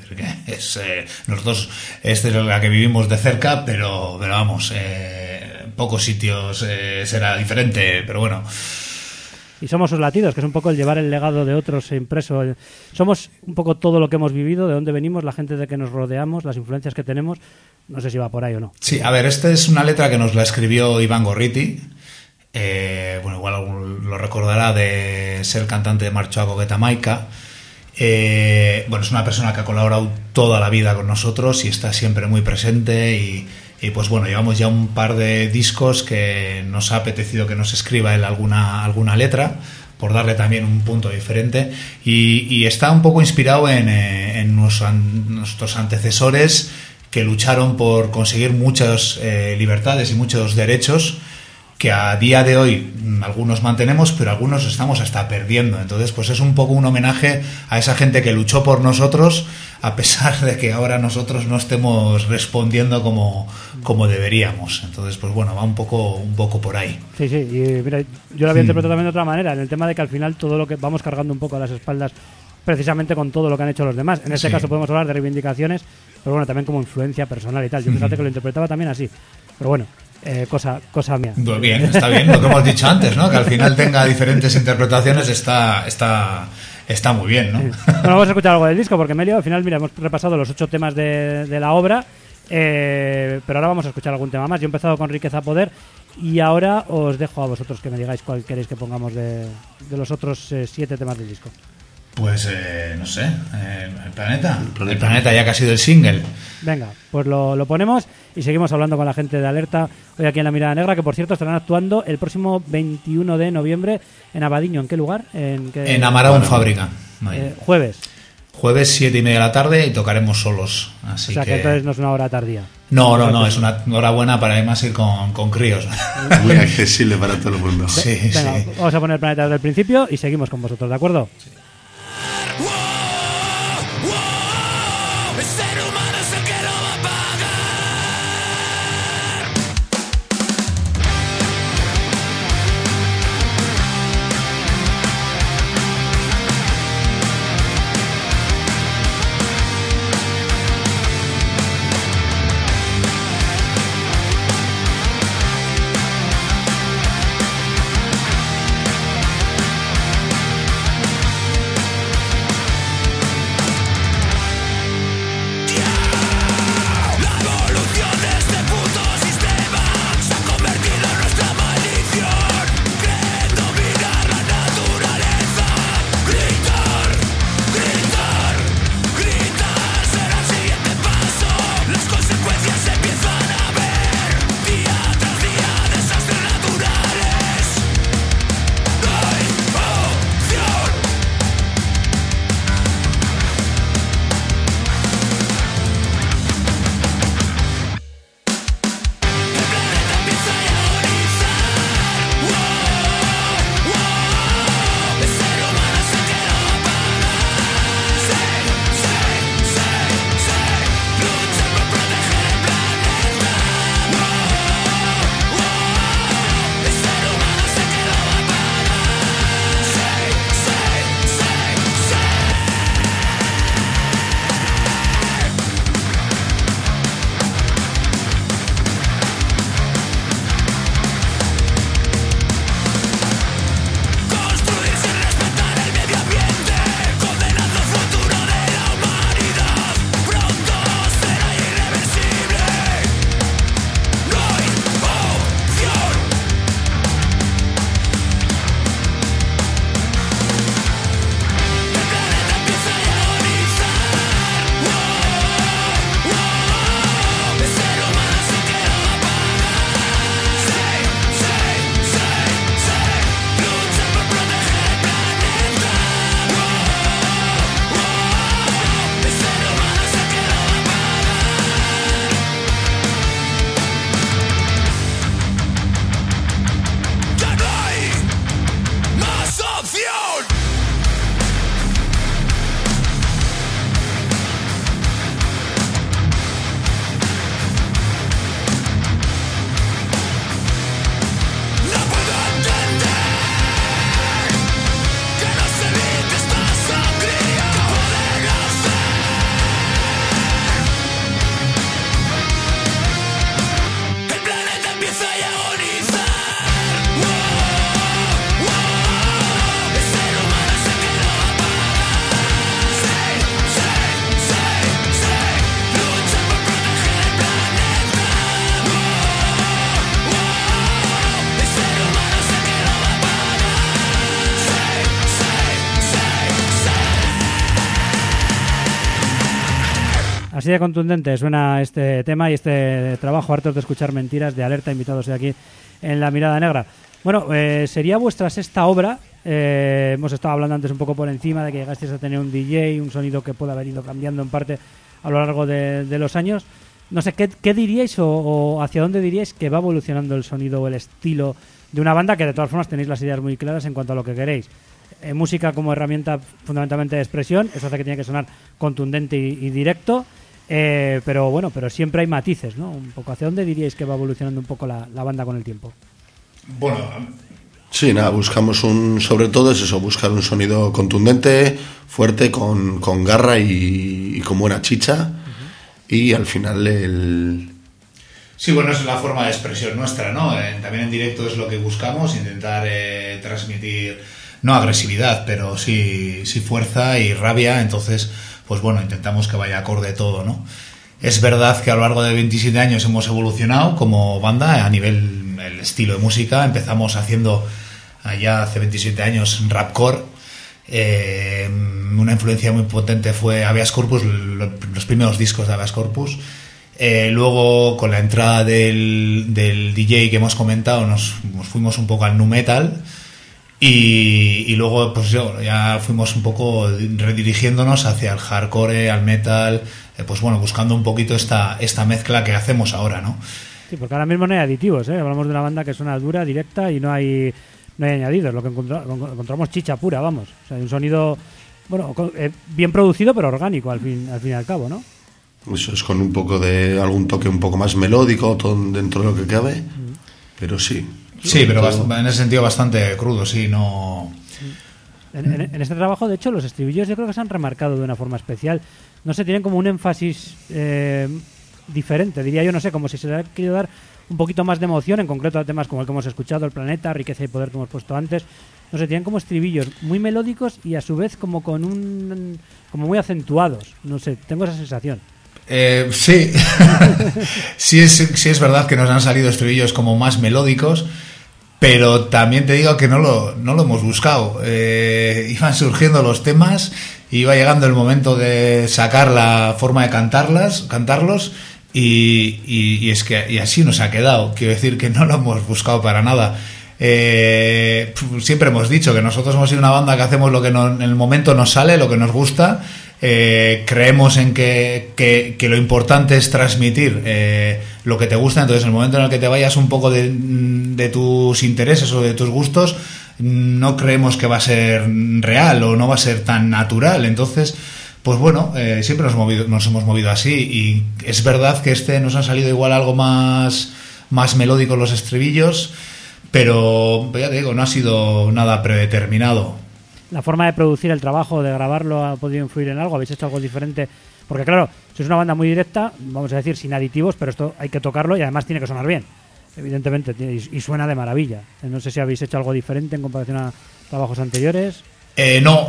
nosotros es de la que vivimos de cerca, pero vamos, en pocos sitios será diferente, pero bueno. Y somos sus latidos, que es un poco el llevar el legado de otros impreso. Somos un poco todo lo que hemos vivido, de dónde venimos, la gente de que nos rodeamos, las influencias que tenemos. No sé si va por ahí o no. Sí, a ver, esta es una letra que nos la escribió Iván Gorriti. Bueno, igual lo recordará de ser cantante de Marchoaco Getamaica. Bueno, es una persona que ha colaborado toda la vida con nosotros y está siempre muy presente y pues bueno, llevamos ya un par de discos que nos ha apetecido que nos escriba él alguna letra por darle también un punto diferente y está un poco inspirado en nuestros antecesores que lucharon por conseguir muchas libertades y muchos derechos que a día de hoy algunos mantenemos, pero algunos estamos hasta perdiendo. Entonces, pues es un poco un homenaje a esa gente que luchó por nosotros, a pesar de que ahora nosotros no estemos respondiendo como deberíamos. Entonces, pues bueno, va un poco por ahí. Sí, y mira, yo lo había interpretado también de otra manera, en el tema de que al final todo lo que vamos cargando un poco a las espaldas precisamente con todo lo que han hecho los demás. En este caso podemos hablar de reivindicaciones, pero bueno, también como influencia personal y tal. Yo fíjate que lo interpretaba también así. Pero bueno, cosa mía. Bien, está bien, lo que hemos dicho antes, ¿no? Que al final tenga diferentes interpretaciones está muy bien, ¿no? Sí. Bueno, vamos a escuchar algo del disco, porque Melio, al final, mira, hemos repasado los 8 temas de la obra, pero ahora vamos a escuchar algún tema más. Yo he empezado con Riqueza Poder y ahora os dejo a vosotros que me digáis cuál queréis que pongamos de los otros 7 temas del disco. Pues no sé, el planeta ya que ha sido el single. Venga, pues lo ponemos y seguimos hablando con la gente de Alerta hoy aquí en La Mirada Negra, que por cierto estarán actuando el próximo 21 de noviembre en Abadiño. ¿En qué lugar? En Amaraun Fábrica. Jueves 7:30 de la tarde y tocaremos solos. Así o sea que entonces no es una hora tardía. No, es una hora buena para además ir con críos. Muy accesible para todo el mundo. Venga, vamos a poner Planeta desde el principio y seguimos con vosotros, ¿de acuerdo? Sí. Así de contundente suena este tema y este trabajo, hartos de escuchar mentiras, de Alerta, invitados de aquí en La Mirada Negra. Bueno, sería vuestra 6ª obra. Hemos estado hablando antes un poco por encima de que llegasteis a tener un DJ, un sonido que puede haber ido cambiando en parte a lo largo de los años. No sé, ¿qué diríais o hacia dónde diríais que va evolucionando el sonido o el estilo de una banda, que de todas formas tenéis las ideas muy claras en cuanto a lo que queréis? Música como herramienta fundamentalmente de expresión, eso hace que tiene que sonar contundente y directo, pero siempre hay matices, ¿no? Un poco, ¿hacia dónde diríais que va evolucionando un poco la banda con el tiempo? Bueno, sí, nada, buscamos sobre todo es eso, buscar un sonido contundente, fuerte, con garra y con buena chicha. Uh-huh. Y al final Sí, bueno, es la forma de expresión nuestra, ¿no? También en directo es lo que buscamos, intentar transmitir, no agresividad, pero sí fuerza y rabia. Entonces, pues bueno, intentamos que vaya acorde todo, ¿no? Es verdad que a lo largo de 27 años hemos evolucionado como banda a nivel el estilo de música. Empezamos haciendo allá hace 27 años rapcore. Una influencia muy potente fue Habeas Corpus, los primeros discos de Habeas Corpus. Luego, con la entrada del DJ que hemos comentado, nos fuimos un poco al nu metal. Y luego, pues ya fuimos un poco redirigiéndonos hacia el hardcore, al metal, pues bueno, buscando un poquito esta mezcla que hacemos ahora, ¿no? Sí, porque ahora mismo no hay aditivos, ¿eh? Hablamos de una banda que suena dura, directa y no hay añadidos. Lo que encontramos chicha pura, vamos. O sea, un sonido, bueno, bien producido, pero orgánico al fin y al cabo, ¿no? Eso es, con un poco de algún toque un poco más melódico dentro de lo que cabe, pero sí. Sí, pero en ese sentido bastante crudo, sí, no... En este trabajo, de hecho, los estribillos yo creo que se han remarcado de una forma especial. No sé, tienen como un énfasis diferente, diría yo, no sé, como si se le ha querido dar un poquito más de emoción, en concreto a temas como el que hemos escuchado, el planeta, riqueza y poder que hemos puesto antes. No sé, tienen como estribillos muy melódicos y a su vez como como muy acentuados. No sé, tengo esa sensación. Sí. sí es verdad que nos han salido estribillos como más melódicos, pero también te digo que no lo hemos buscado. Iban surgiendo los temas, iba llegando el momento de sacar la forma de cantarlos y es que y así nos ha quedado. Quiero decir que no lo hemos buscado para nada. Siempre hemos dicho que nosotros hemos sido una banda que hacemos lo que en el momento nos sale, lo que nos gusta. Creemos en que lo importante es transmitir lo que te gusta. Entonces, en el momento en el que te vayas un poco de tus intereses o de tus gustos, no creemos que va a ser real o no va a ser tan natural. Entonces, pues bueno, siempre nos hemos movido así, y es verdad que nos han salido igual algo más melódico los estribillos, pero ya te digo, no ha sido nada predeterminado. ¿La forma de producir el trabajo, de grabarlo, ha podido influir en algo? ¿Habéis hecho algo diferente? Porque claro, sois una banda muy directa, vamos a decir, sin aditivos, pero esto hay que tocarlo y además tiene que sonar bien, evidentemente, y suena de maravilla. No sé si habéis hecho algo diferente en comparación a trabajos anteriores. No,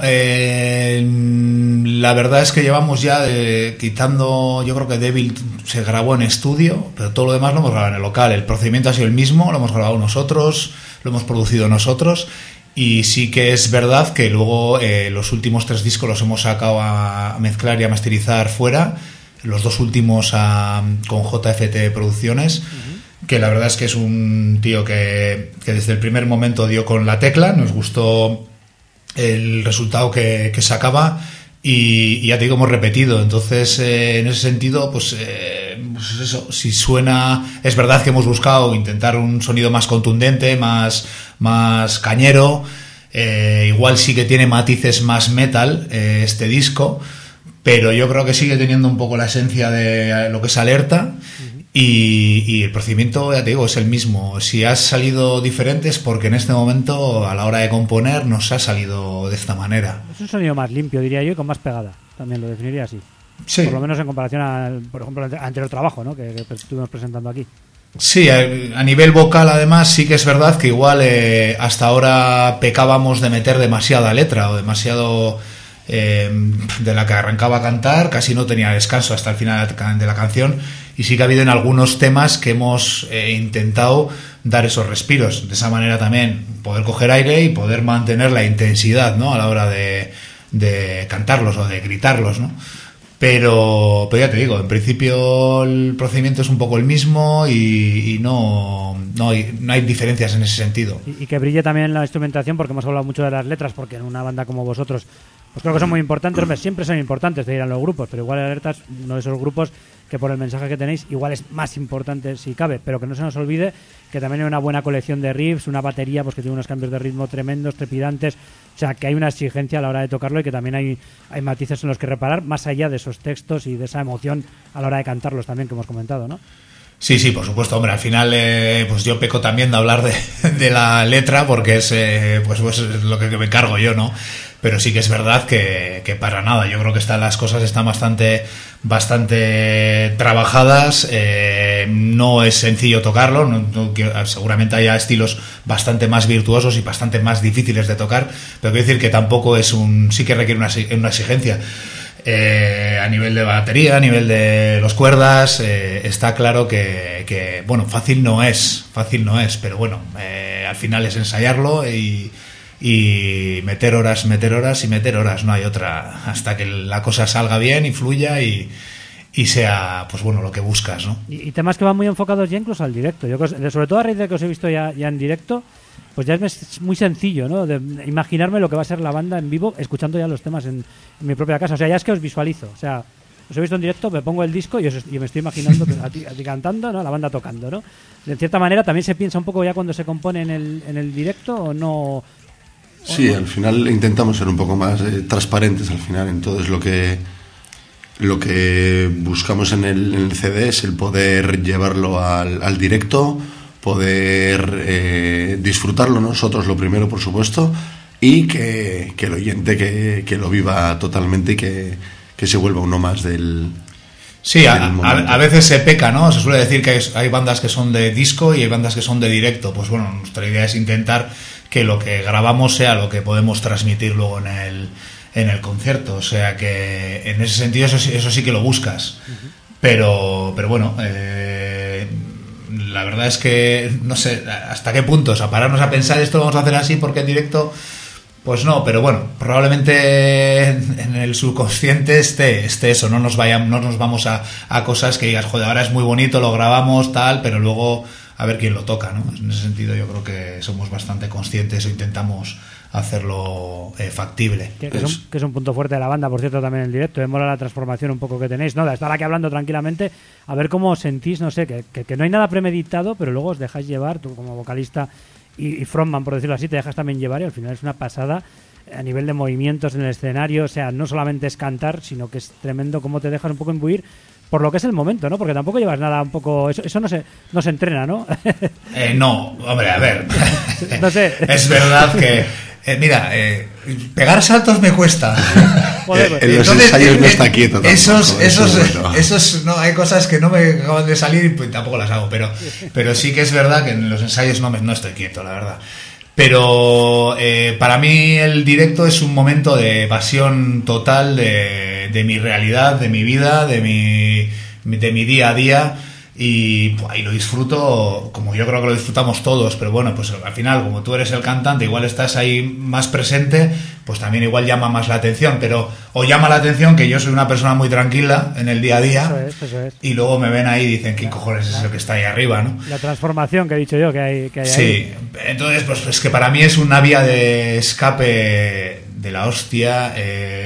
la verdad es que llevamos ya quitando, yo creo que Devil se grabó en estudio, pero todo lo demás lo hemos grabado en el local. El procedimiento ha sido el mismo, lo hemos grabado nosotros, lo hemos producido nosotros. Y sí que es verdad que luego los últimos 3 discos los hemos sacado a mezclar y a masterizar fuera. Los 2 últimos con JFT Producciones, que la verdad es que es un tío que desde el primer momento dio con la tecla. Nos gustó el resultado que sacaba y ya te digo, hemos repetido. Entonces, en ese sentido, pues eso, si suena... Es verdad que hemos buscado intentar un sonido más contundente, más cañero. Igual sí que tiene matices más metal este disco, pero yo creo que sigue teniendo un poco la esencia de lo que es Alerta. Y el procedimiento, ya te digo, es el mismo. Si has salido diferente es porque en este momento, a la hora de componer, nos ha salido de esta manera. Es un sonido más limpio, diría yo, y con más pegada. También lo definiría así. Sí. Por lo menos en comparación por ejemplo, al anterior trabajo, ¿no? que estuvimos presentando aquí. Sí, a nivel vocal, además, sí que es verdad que igual hasta ahora pecábamos de meter demasiada letra o demasiado... de la que arrancaba a cantar, casi no tenía descanso hasta el final de la canción, y sí que ha habido en algunos temas que hemos intentado dar esos respiros, de esa manera también poder coger aire y poder mantener la intensidad, ¿no? A la hora de cantarlos o de gritarlos, ¿no? Pero ya te digo, en principio el procedimiento es un poco el mismo y no hay diferencias en ese sentido. Y que brille también la instrumentación, porque hemos hablado mucho de las letras, porque en una banda como vosotros, pues creo que son muy importantes. Hombre, siempre son importantes, te dirán los grupos, pero igual Alerta es uno de esos grupos que por el mensaje que tenéis igual es más importante si cabe, pero que no se nos olvide que también hay una buena colección de riffs, una batería pues que tiene unos cambios de ritmo tremendos, trepidantes, o sea que hay una exigencia a la hora de tocarlo y que también hay matices en los que reparar, más allá de esos textos y de esa emoción a la hora de cantarlos también, que hemos comentado, ¿no? Sí, por supuesto, hombre, al final pues yo peco también de hablar de la letra porque es pues es lo que me encargo yo, ¿no? Pero sí que es verdad que para nada, yo creo que las cosas están bastante trabajadas, no es sencillo tocarlo, seguramente haya estilos bastante más virtuosos y bastante más difíciles de tocar, pero quiero decir que tampoco sí que requiere una exigencia. A nivel de batería, a nivel de los cuerdas, está claro que bueno, fácil no es, pero bueno, al final es ensayarlo y meter horas, no hay otra, hasta que la cosa salga bien y fluya y sea, pues bueno, lo que buscas, ¿no? Y temas que van muy enfocados ya incluso al directo. Yo, sobre todo a raíz de que os he visto ya en directo, pues ya es muy sencillo, ¿no? De imaginarme lo que va a ser la banda en vivo, escuchando ya los temas en mi propia casa. O sea, ya es que os visualizo. O sea, os he visto en directo, me pongo el disco y me estoy imaginando a ti cantando, ¿no? La banda tocando, ¿no? De cierta manera, ¿también se piensa un poco ya cuando se compone en el directo o no? Sí, al final intentamos ser un poco más transparentes al final. Entonces lo que buscamos en el CD es el poder llevarlo al directo, poder disfrutarlo nosotros lo primero, por supuesto, y que el oyente que lo viva totalmente y que se vuelva uno más del... Sí, a veces se peca, ¿no? Se suele decir que hay bandas que son de disco y hay bandas que son de directo. Pues bueno, nuestra idea es intentar que lo que grabamos sea lo que podemos transmitir luego en el concierto. O sea que en ese sentido eso sí que lo buscas. Uh-huh. Pero bueno, la verdad es que no sé hasta qué punto, o sea, pararnos a pensar esto lo vamos a hacer así porque en directo, pues no, pero bueno, probablemente en el subconsciente esté eso, no nos vamos a cosas que digas, joder, ahora es muy bonito, lo grabamos, tal, pero luego a ver quién lo toca, ¿no? En ese sentido yo creo que somos bastante conscientes o intentamos hacerlo factible. Que es un punto fuerte de la banda, por cierto, también en el directo. Me mola la transformación un poco que tenéis, ¿no? De estar aquí hablando tranquilamente, a ver cómo sentís, no sé, que no hay nada premeditado, pero luego os dejáis llevar, tú como vocalista y frontman, por decirlo así, te dejas también llevar y al final es una pasada a nivel de movimientos en el escenario. O sea, no solamente es cantar, sino que es tremendo cómo te dejas un poco imbuir por lo que es el momento, ¿no? Porque tampoco llevas nada un poco... Eso no se entrena, ¿no? No, hombre, a ver. No sé. Es verdad que... mira, pegar saltos me cuesta. Joder, en los ensayos no está quieto tampoco. Esos no, hay cosas que no me acaban de salir y pues tampoco las hago, pero sí que es verdad que en los ensayos no estoy quieto, la verdad. Pero para mí el directo es un momento de evasión total de mi realidad, de mi vida, de mi día a día. Y lo disfruto como yo creo que lo disfrutamos todos, pero bueno, pues al final como tú eres el cantante, igual estás ahí más presente, pues también igual llama más la atención, o llama la atención que yo soy una persona muy tranquila en el día a día. Eso es. Y luego me ven ahí y dicen, ¿qué cojones es el que está ahí arriba, no? La transformación que he dicho yo que hay sí, ahí. Entonces pues es que para mí es una vía de escape de la hostia,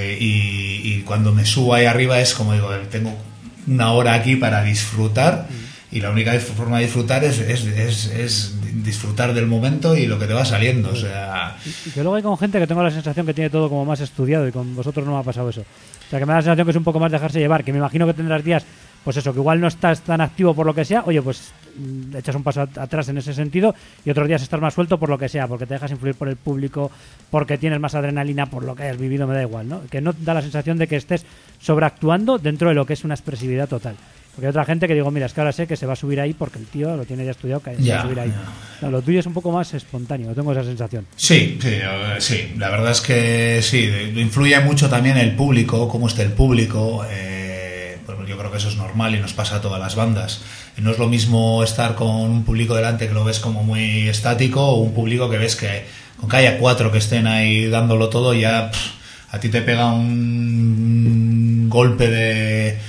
y cuando me subo ahí arriba es como digo, tengo una hora aquí para disfrutar, y la única forma de disfrutar es disfrutar del momento y lo que te va saliendo. O sea, y que luego hay con gente que tengo la sensación que tiene todo como más estudiado, y con vosotros no me ha pasado eso. O sea, que me da la sensación que es un poco más dejarse llevar, que me imagino que tendrás días, pues eso, que igual no estás tan activo por lo que sea, oye, pues echas un paso atrás en ese sentido, y otros días estás más suelto por lo que sea, porque te dejas influir por el público, porque tienes más adrenalina por lo que hayas vivido, me da igual, ¿no? Que no da la sensación de que estés sobreactuando dentro de lo que es una expresividad total. Porque hay otra gente que digo, mira, es que ahora sé que se va a subir ahí porque el tío lo tiene ya estudiado, que se va a subir ahí. No, lo tuyo es un poco más espontáneo, tengo esa sensación. Sí, la verdad es que sí, influye mucho también el público, cómo esté el público. Pues yo creo que eso es normal y nos pasa a todas las bandas. No es lo mismo estar con un público delante que lo ves como muy estático, o un público que ves que con que haya 4 que estén ahí dándolo todo, ya a ti te pega un golpe de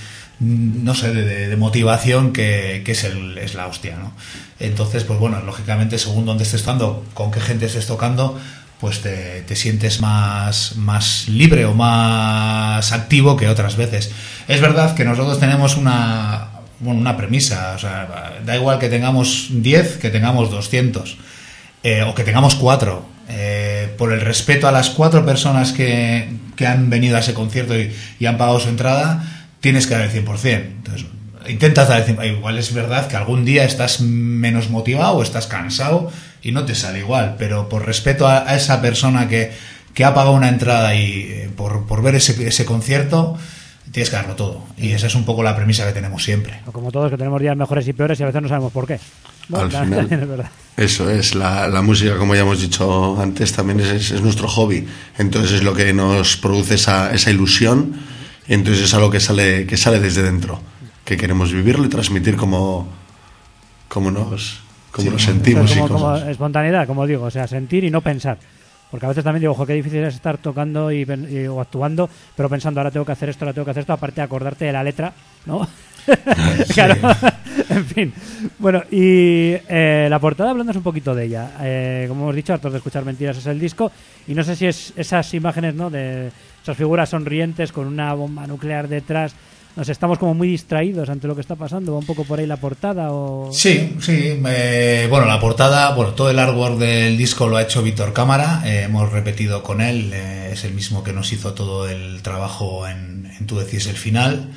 motivación que es la hostia, ¿no? Entonces, pues bueno, lógicamente, según dónde estés tocando, con qué gente estés tocando, pues te sientes más libre o más activo que otras veces. Es verdad que nosotros tenemos una premisa, o sea, da igual que tengamos 10, que tengamos 200, o que tengamos 4, por el respeto a las 4 personas que han venido a ese concierto y han pagado su entrada, tienes que dar el 100%. Entonces, intentas dar el 100%. Igual es verdad que algún día estás menos motivado o estás cansado y no te sale igual, pero por respeto a esa persona que ha pagado una entrada y por ver ese concierto, tienes que darlo todo. Y esa es un poco la premisa que tenemos siempre. O como todos, que tenemos días mejores y peores y a veces no sabemos por qué. Al final, es verdad. eso es, la música, como ya hemos dicho antes, también es nuestro hobby. Entonces es lo que nos produce esa ilusión, y entonces es algo que sale desde dentro, que queremos vivirlo y transmitir como nos sentimos. Como espontaneidad, como digo, o sea, sentir y no pensar. Porque a veces también digo, ojo, qué difícil es estar tocando o actuando, pero pensando, ahora tengo que hacer esto, aparte de acordarte de la letra, ¿no? Claro, en fin. Bueno, y la portada, hablándonos un poquito de ella. Como hemos dicho, Hartos de escuchar mentiras es el disco, y no sé si es esas imágenes, ¿no?, de esas figuras sonrientes con una bomba nuclear detrás. Nos estamos como muy distraídos ante lo que está pasando. ¿Va un poco por ahí la portada? O... Sí. Bueno, la portada, todo el artwork del disco lo ha hecho Víctor Cámara. Hemos repetido con él. Es el mismo que nos hizo todo el trabajo en Tú decís el final.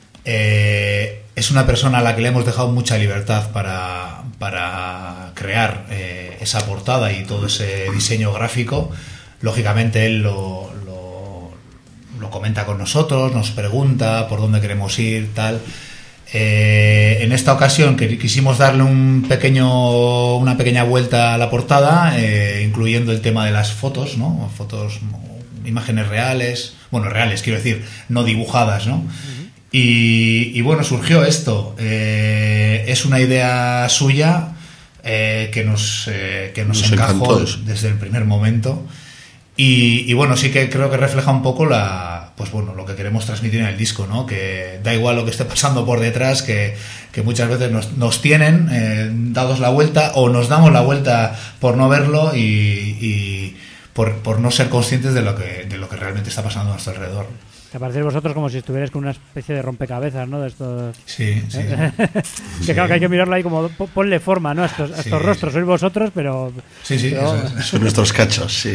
Es una persona a la que le hemos dejado mucha libertad para crear esa portada y todo ese diseño gráfico. Lógicamente él lo comenta con nosotros, nos pregunta por dónde queremos ir, tal. En esta ocasión que quisimos darle una pequeña vuelta a la portada, incluyendo el tema de las fotos, ¿no? Fotos, imágenes reales, reales quiero decir, no dibujadas, ¿no? Y bueno, surgió esto. Es una idea suya que nos encajó desde el primer momento. Y bueno, sí que creo que refleja un poco lo que queremos transmitir en el disco, ¿no? Que da igual lo que esté pasando por detrás, que muchas veces nos tienen dados la vuelta, o nos damos la vuelta por no verlo y por no ser conscientes de lo que realmente está pasando a nuestro alrededor. Que parecéis vosotros como si estuvierais con una especie de rompecabezas, ¿no? De estos... Sí. Que claro, que hay que mirarlo ahí como ponle forma, ¿no? A estos rostros, sois vosotros, pero... Sí, pero... Son nuestros cachos, sí.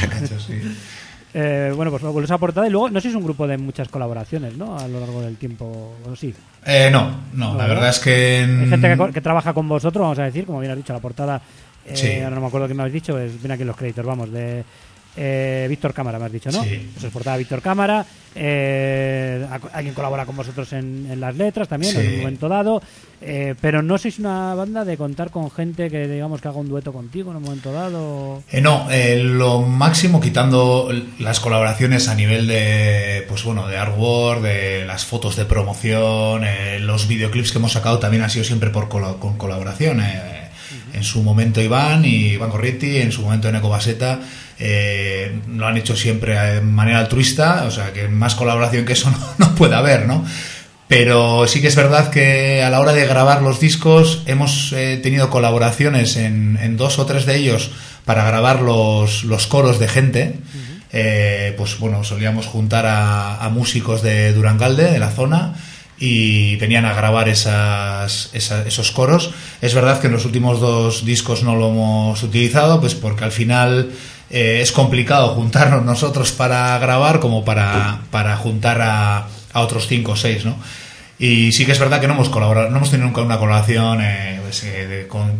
Bueno, pues volvemos a portada y luego, no sé si es un grupo de muchas colaboraciones, ¿no? A lo largo del tiempo, ¿o sí? No, la verdad es que... Hay gente que trabaja con vosotros, vamos a decir, como bien has dicho, la portada... Ahora no me acuerdo qué me habéis dicho, viene aquí en los créditos, vamos, de... Víctor Cámara, me has dicho, ¿no? Sí. Pues es portada Víctor Cámara. Alguien colabora con vosotros en las letras también, en un momento dado. Pero no sois una banda de contar con gente que, digamos, que haga un dueto contigo en un momento dado. No, lo máximo, quitando las colaboraciones a nivel de artwork, de las fotos de promoción, los videoclips que hemos sacado también han sido siempre con colaboración. En su momento Iván Gorriti, en su momento Eneco Baseta. Lo han hecho siempre de manera altruista, o sea que más colaboración que eso no puede haber, ¿no? Pero sí que es verdad que a la hora de grabar los discos hemos tenido colaboraciones en 2 o 3 de ellos para grabar los coros de gente. Solíamos juntar a músicos de Durangalde, de la zona, y venían a grabar esos coros. Es verdad que en los últimos 2 discos no lo hemos utilizado, pues porque al final es complicado juntarnos nosotros para grabar como para juntar a otros 5 o 6, ¿no? Y sí que es verdad que no hemos tenido nunca una colaboración con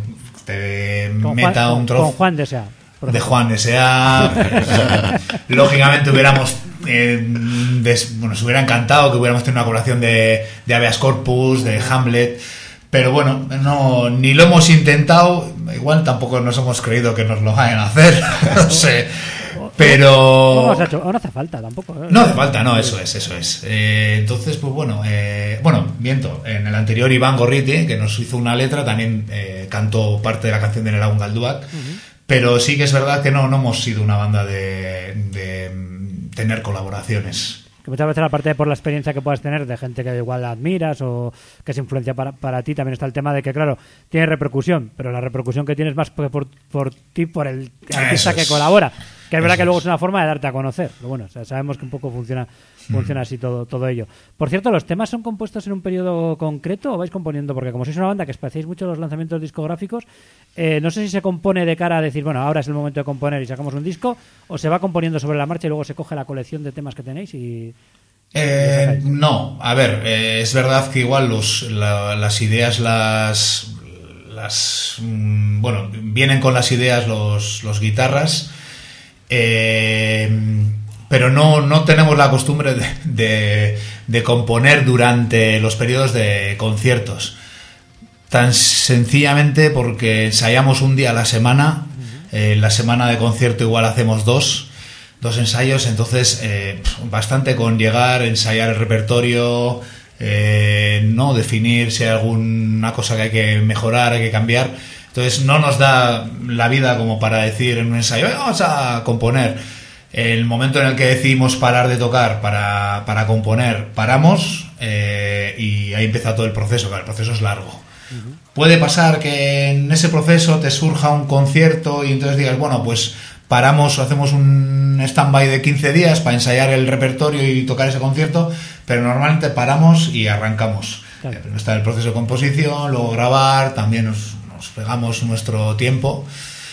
Juan Desea. De Juan Desea. Lógicamente hubiéramos nos hubiera encantado que hubiéramos tenido una colaboración de Habeas Corpus, de Hamlet, pero bueno, ni lo hemos intentado. Igual tampoco nos hemos creído que nos lo vayan a hacer. No sé, pero no hace falta tampoco, ¿eh? No hace falta, no, eso es. Entonces, miento. En el anterior Iván Gorriti, que nos hizo una letra, también cantó parte de la canción de Neraun Galduak. Pero sí que es verdad que no hemos sido una banda de tener colaboraciones. Que muchas veces, aparte de por la experiencia que puedas tener de gente que igual admiras o que es influencia para ti, también está el tema de que, claro, tiene repercusión, pero la repercusión que tienes más por ti, por el artista que colabora. Que es verdad que luego es una forma de darte a conocer. Pero bueno, sabemos que un poco funciona así todo ello. Por cierto, ¿los temas son compuestos en un periodo concreto o vais componiendo? Porque como sois una banda que especiáis mucho los lanzamientos discográficos, no sé si se compone de cara a decir, bueno, ahora es el momento de componer y sacamos un disco, o se va componiendo sobre la marcha y luego se coge la colección de temas que tenéis y... No, a ver, es verdad que igual las ideas vienen con las ideas los guitarras, pero no tenemos la costumbre de de componer durante los periodos de conciertos. Tan sencillamente porque ensayamos un día a la semana. La semana de concierto igual hacemos dos ensayos, entonces bastante con llegar, ensayar el repertorio, no definir si hay alguna cosa que hay que mejorar, hay que cambiar. Entonces no nos da la vida como para decir en un ensayo vamos a componer. El momento en el que decidimos parar de tocar para componer, paramos, y ahí empieza todo el proceso, que el proceso es largo. Puede pasar que en ese proceso te surja un concierto y entonces digas, bueno, pues paramos, hacemos un stand-by de 15 días para ensayar el repertorio y tocar ese concierto, pero normalmente paramos y arrancamos. Claro. Está el proceso de composición, luego grabar, también nos pegamos nuestro tiempo.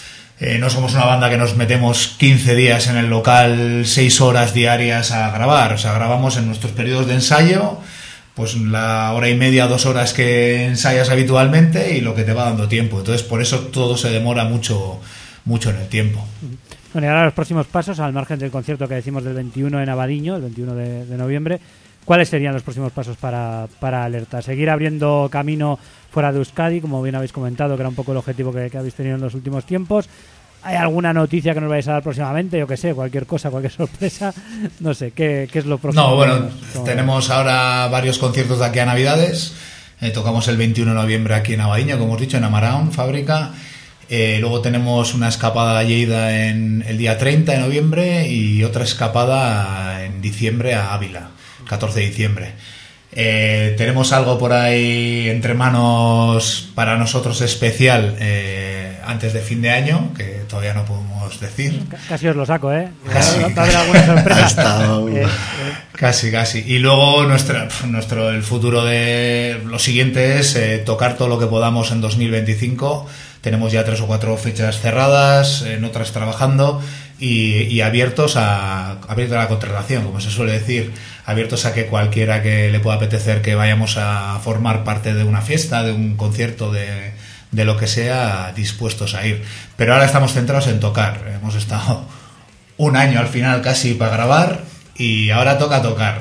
No somos una banda que nos metemos 15 días en el local, 6 horas diarias a grabar, o sea, grabamos en nuestros periodos de ensayo, pues la hora y media, 2 horas que ensayas habitualmente y lo que te va dando tiempo. Entonces, por eso todo se demora mucho en el tiempo. Bueno, y ahora los próximos pasos, al margen del concierto que decimos del 21 en Abadiño, el 21 de noviembre, ¿cuáles serían los próximos pasos para Alerta? ¿Seguir abriendo camino fuera de Euskadi, como bien habéis comentado, que era un poco el objetivo que habéis tenido en los últimos tiempos? ¿Hay alguna noticia que nos vais a dar próximamente? Yo qué sé, cualquier cosa, cualquier sorpresa. No sé, ¿qué es lo próximo? No, bueno, tenemos ahora varios conciertos de aquí a Navidades. Tocamos el 21 de noviembre aquí en Abadiño, como hemos dicho, en Amaraun, fábrica. Luego tenemos una escapada a Lleida en el día 30 de noviembre y otra escapada en diciembre a Ávila, 14 de diciembre. Tenemos algo por ahí entre manos para nosotros especial antes de fin de año, que todavía no podemos decir. Casi os lo saco, ¿eh? Casi. ¿Va a haber alguna sorpresa? Casi. Y luego el futuro de lo siguiente es tocar todo lo que podamos en 2025. Tenemos ya 3 o 4 fechas cerradas, en otras trabajando y abiertos a la contratación, como se suele decir, abiertos a que cualquiera que le pueda apetecer que vayamos a formar parte de una fiesta, de un concierto, de lo que sea, dispuestos a ir. Pero ahora estamos centrados en tocar. Hemos estado un año al final casi para grabar y ahora toca tocar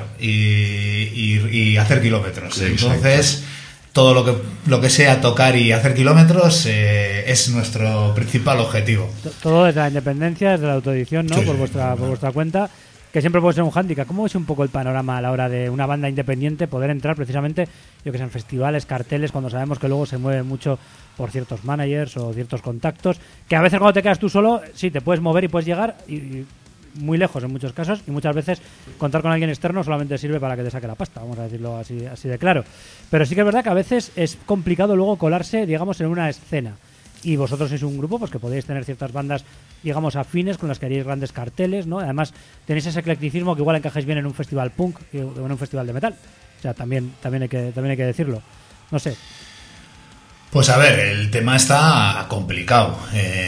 y hacer kilómetros. Sí, entonces todo lo que sea tocar y hacer kilómetros es nuestro principal objetivo. Todo desde la independencia, desde la autoedición, ¿no? Sí, por vuestra cuenta, que siempre puede ser un hándicap. ¿Cómo es un poco el panorama a la hora de una banda independiente poder entrar precisamente, yo que sé, en festivales, carteles, cuando sabemos que luego se mueve mucho por ciertos managers o ciertos contactos, que a veces cuando te quedas tú solo, sí, te puedes mover y puedes llegar y muy lejos en muchos casos, y muchas veces contar con alguien externo solamente sirve para que te saque la pasta, vamos a decirlo así de claro. Pero sí que es verdad que a veces es complicado luego colarse, digamos, en una escena. Y vosotros sois un grupo pues que podéis tener ciertas bandas, digamos, afines con las que haréis grandes carteles, ¿no? Además, tenéis ese eclecticismo que igual encajáis bien en un festival punk o en un festival de metal. O sea, también hay que decirlo. No sé. Pues a ver, el tema está complicado.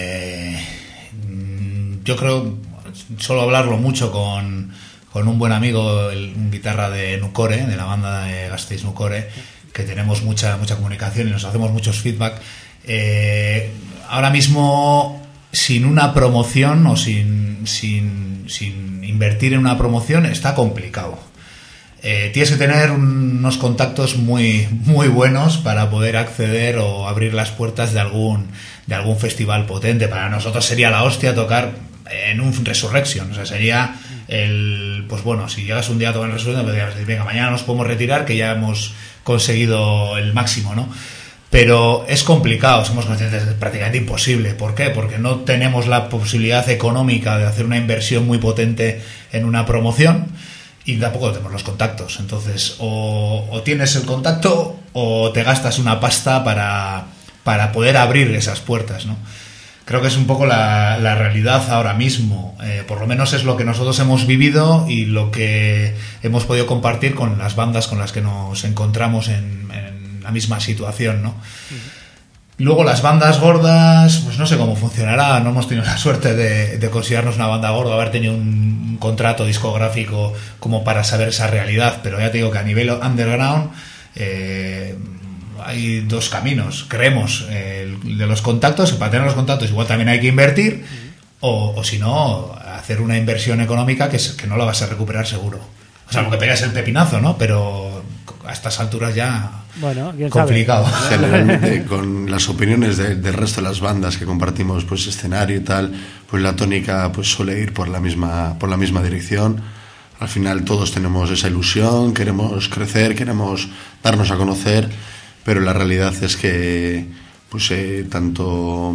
Yo creo, suelo hablarlo mucho con un buen amigo, un guitarra de Nucore, de la banda de Gasteiz Nucore, que tenemos mucha comunicación y nos hacemos muchos feedback. Ahora mismo, sin una promoción o sin invertir en una promoción, está complicado. Tienes que tener unos contactos muy buenos para poder acceder o abrir las puertas de algún festival potente. Para nosotros sería la hostia tocar en un Resurrection, o sea, sería pues bueno, si llegas un día a tocar en Resurrection, podrías decir, venga, mañana nos podemos retirar, que ya hemos conseguido el máximo, ¿no? Pero es complicado, somos conscientes, es prácticamente imposible. ¿Por qué? Porque no tenemos la posibilidad económica de hacer una inversión muy potente en una promoción y tampoco tenemos los contactos. Entonces, o tienes el contacto o te gastas una pasta para poder abrir esas puertas, ¿no? Creo que es un poco la realidad ahora mismo. Por lo menos es lo que nosotros hemos vivido y lo que hemos podido compartir con las bandas con las que nos encontramos en la misma situación, ¿no? Luego las bandas gordas, pues no sé cómo funcionará. No hemos tenido la suerte de considerarnos una banda gorda, haber tenido un contrato discográfico como para saber esa realidad, pero ya te digo que a nivel underground hay dos caminos, creemos, el de los contactos, y para tener los contactos igual también hay que invertir, o si no, hacer una inversión económica que no la vas a recuperar seguro. Salvo que pegas el pepinazo, ¿no? Pero a estas alturas ya... Bueno, quién complicado. sabe. Generalmente con las opiniones del resto de las bandas que compartimos pues escenario y tal, pues la tónica pues suele ir por la misma dirección. Al final todos tenemos esa ilusión, queremos crecer, queremos darnos a conocer, pero la realidad es que pues tanto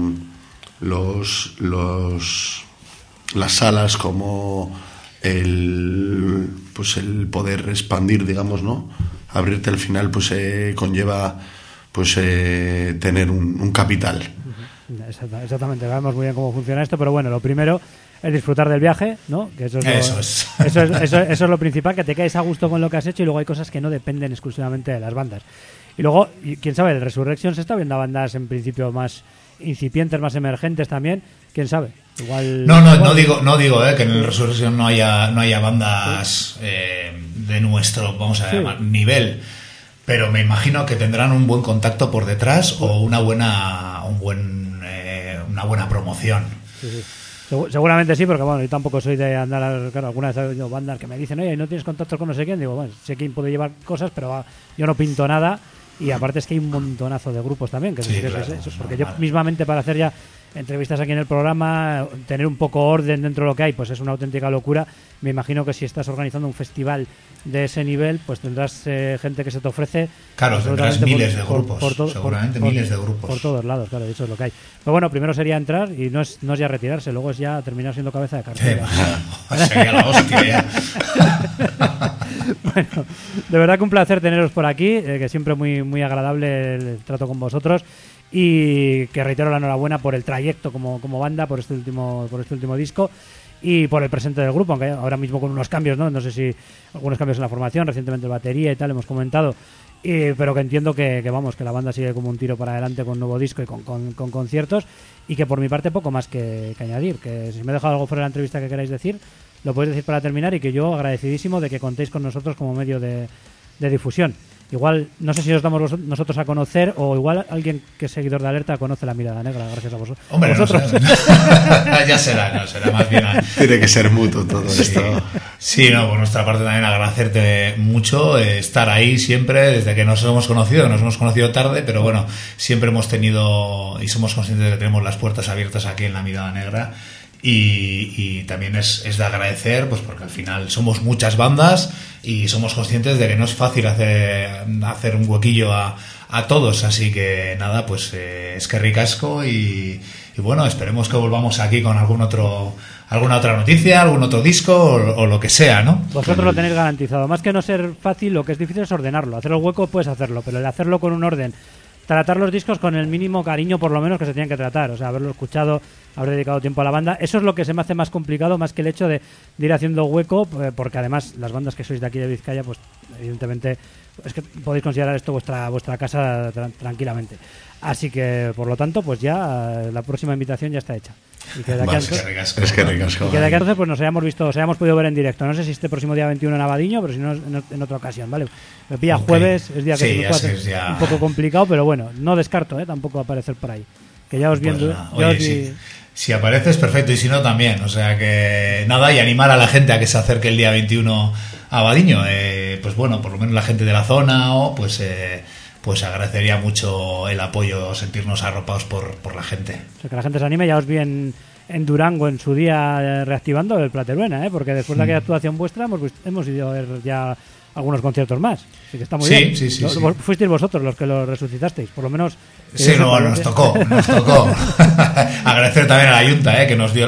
las salas como el poder expandir, digamos, ¿no? Abrirte al final pues conlleva pues tener un capital. Exactamente, sabemos muy bien cómo funciona esto, pero bueno, lo primero es disfrutar del viaje, ¿no? Que eso es lo principal, que te quedes a gusto con lo que has hecho, y luego hay cosas que no dependen exclusivamente de las bandas. Y luego, quién sabe, el Resurrection se está viendo a bandas en principio más incipientes, más emergentes también, quién sabe. Igual no digo que en el Resurrection no haya bandas de nuestro, vamos a llamar, nivel, pero me imagino que tendrán un buen contacto por detrás o una buena promoción. Sí. Seguramente sí, porque bueno, yo tampoco soy de andar, claro, algunas veces hay bandas que me dicen, oye, ¿no tienes contacto con no sé quién? Digo, bueno, sé quién puede llevar cosas, pero yo no pinto nada, y aparte es que hay un montonazo de grupos también, porque yo mismamente, para hacer ya entrevistas aquí en el programa, tener un poco orden dentro de lo que hay, pues es una auténtica locura. Me imagino que si estás organizando un festival de ese nivel, pues tendrás gente que se te ofrece. Claro, tendrás miles de grupos, seguramente miles de grupos. Por todos lados, claro, eso es lo que hay. Pero bueno, primero sería entrar, y no es ya retirarse, luego es ya terminar siendo cabeza de cartel. Sería la hostia ya. Bueno, de verdad que un placer teneros por aquí, que siempre muy, muy agradable el trato con vosotros, y que reitero la enhorabuena por el trayecto como banda, por este último disco, y por el presente del grupo, aunque ahora mismo con unos cambios, no sé si algunos cambios en la formación, recientemente batería y tal, hemos comentado, pero que entiendo que la banda sigue como un tiro para adelante con nuevo disco y con conciertos, y que por mi parte poco más que añadir, que si me he dejado algo fuera de la entrevista que queráis decir, lo podéis decir para terminar, y que yo agradecidísimo de que contéis con nosotros como medio de difusión. Igual, no sé si os damos nosotros a conocer, o igual alguien que es seguidor de Alerta conoce la Mirada Negra, gracias a vosotros. Hombre, vosotros. Ya será más bien. Tiene que ser mutuo todo esto. Sí, por nuestra parte también agradecerte mucho estar ahí siempre, desde que nos hemos conocido tarde, pero bueno, siempre hemos tenido y somos conscientes de que tenemos las puertas abiertas aquí en la Mirada Negra. Y también es de agradecer, pues porque al final somos muchas bandas y somos conscientes de que no es fácil hacer un huequillo a todos, así que nada, pues es que ricasco, y bueno, esperemos que volvamos aquí con alguna otra noticia, algún otro disco o lo que sea, ¿no? Vosotros lo tenéis garantizado. Más que no ser fácil, lo que es difícil es ordenarlo. Hacer el hueco puedes hacerlo, pero el hacerlo con un orden, tratar los discos con el mínimo cariño por lo menos que se tienen que tratar, o sea, haberlo escuchado, haber dedicado tiempo a la banda, eso es lo que se me hace más complicado, más que el hecho de ir haciendo hueco, porque además las bandas que sois de aquí de Vizcaya, pues evidentemente es que podéis considerar esto vuestra casa tranquilamente, así que por lo tanto pues ya la próxima invitación ya está hecha. Y que de aquí entonces pues nos hayamos podido ver en directo. No sé si este próximo día 21 en Abadiño, pero si no en otra ocasión, ¿vale? Me pilla jueves, es día que se me puede hacer un poco complicado, pero bueno, no descarto tampoco aparecer por ahí. Que ya os viendo. Si apareces, perfecto, y si no, también. O sea que nada, y animar a la gente a que se acerque el día 21 a Abadiño. Pues bueno, por lo menos la gente de la zona, pues agradecería mucho el apoyo, sentirnos arropados por la gente. O sea, que la gente se anime. Ya os vi en Durango en su día reactivando el Plateruena, porque después de aquella actuación vuestra hemos ido a ver ya algunos conciertos más. Así que está muy bien. Sí. Fuisteis vosotros los que lo resucitasteis, por lo menos. Sí, nos tocó. Agradecer también a la Junta, que nos dio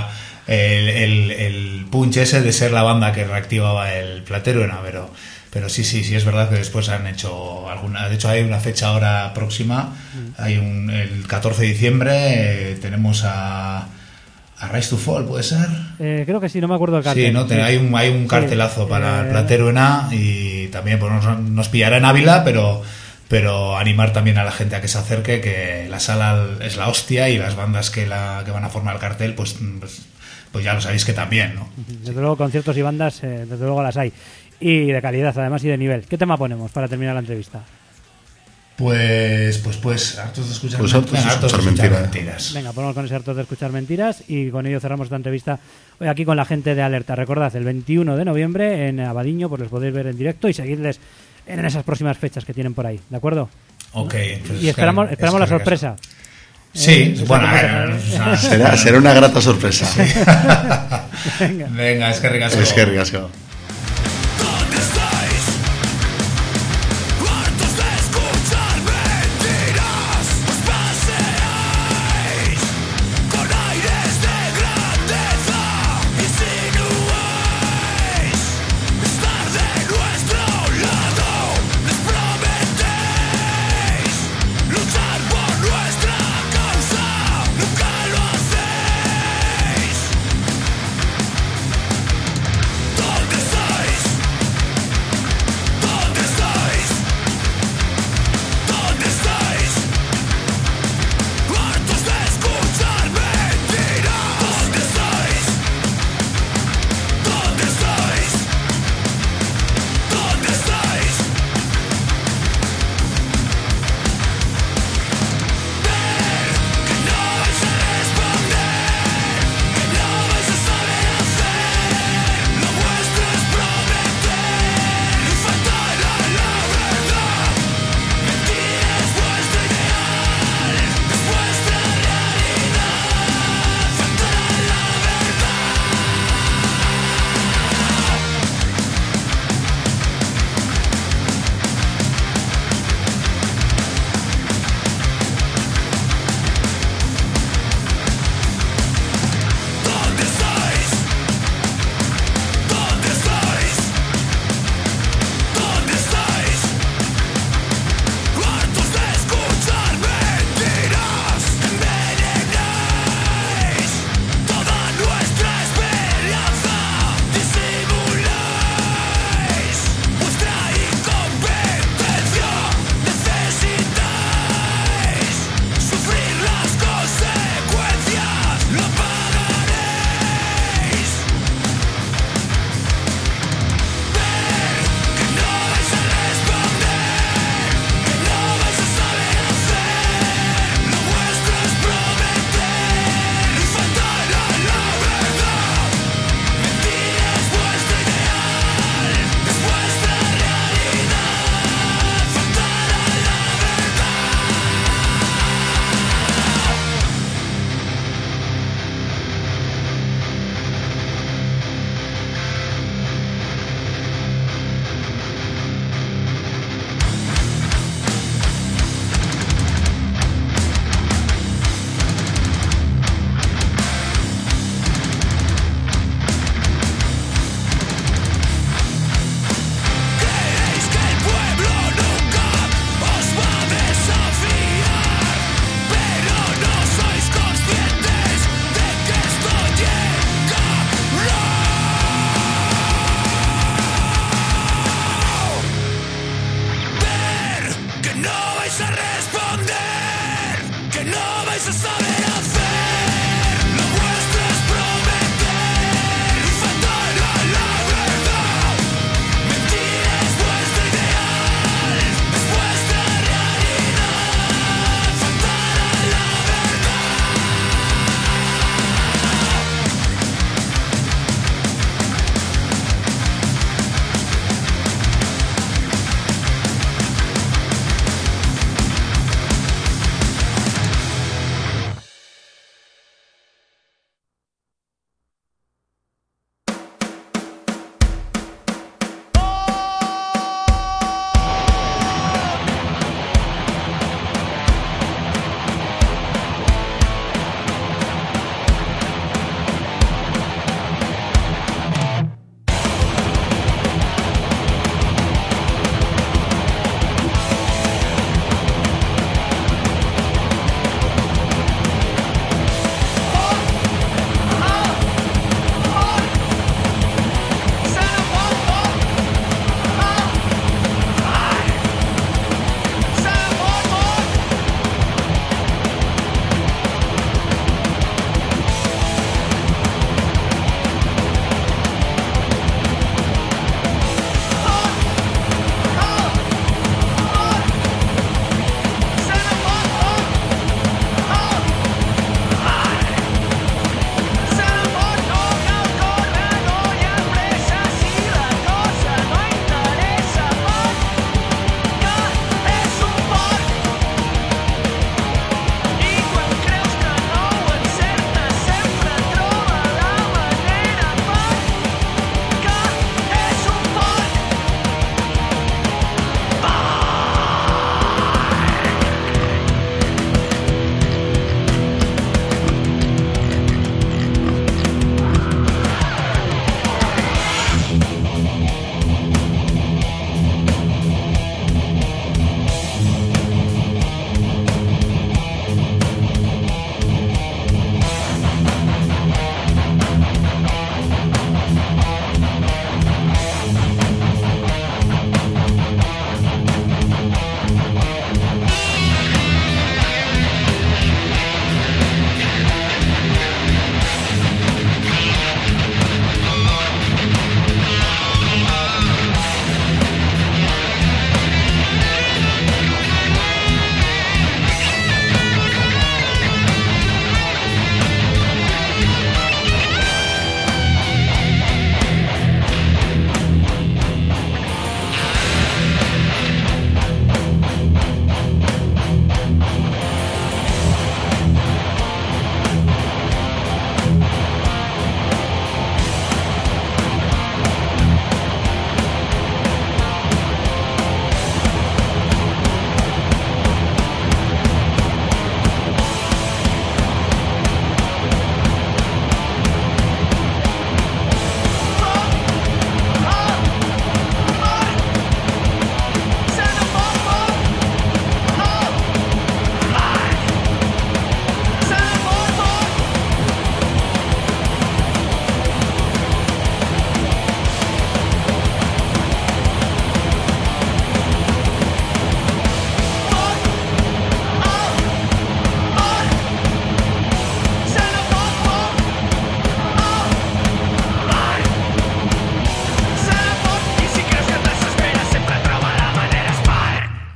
el punch ese de ser la banda que reactivaba el Plateruena, pero sí, es verdad que después han hecho alguna. De hecho, hay una fecha ahora próxima. Hay el 14 de diciembre. Tenemos a Rise to Fall, ¿puede ser? Creo que sí, no me acuerdo el cartel. Sí, ¿no? Hay un cartelazo para el Plateruena, y también pues, nos pillará en Ávila, pero animar también a la gente a que se acerque, que la sala es la hostia, y las bandas que van a formar el cartel, pues ya lo sabéis que también, ¿no? Desde luego, conciertos y bandas, desde luego las hay. Y de calidad, además, y de nivel. ¿Qué tema ponemos para terminar la entrevista? Pues hartos de escuchar, mentiras. Venga, ponemos con ese hartos de escuchar mentiras y con ello cerramos esta entrevista hoy aquí con la gente de Alerta. Recordad, el 21 de noviembre en Abadiño, pues los podéis ver en directo y seguirles en esas próximas fechas que tienen por ahí, ¿de acuerdo? Ok. Pues y esperamos la sorpresa. Sí, bueno, será una grata sorpresa. Sí. Venga, es que ricasco. Es que ricasco.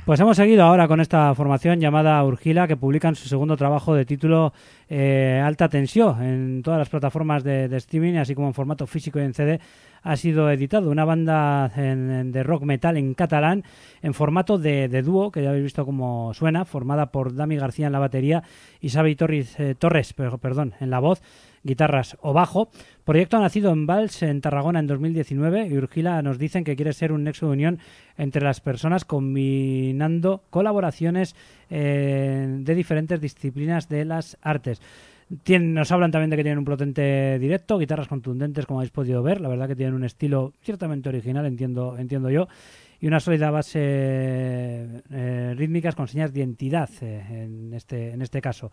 Pues hemos seguido ahora con esta formación llamada Urgila, que publican su segundo trabajo de título Alta Tensión en todas las plataformas de streaming, así como en formato físico y en CD. Ha sido editado una banda de rock metal en catalán en formato de dúo, que ya habéis visto cómo suena, formada por Dami García en la batería y Xavi Torres en la voz, guitarras o bajo. Proyecto nacido en Valls, en Tarragona, en 2019, y Urgila nos dicen que quiere ser un nexo de unión entre las personas, combinando colaboraciones de diferentes disciplinas de las artes. Nos hablan también de que tienen un potente directo, guitarras contundentes, como habéis podido ver. La verdad que tienen un estilo ciertamente original, entiendo yo, y una sólida base rítmicas con señas de identidad en este caso.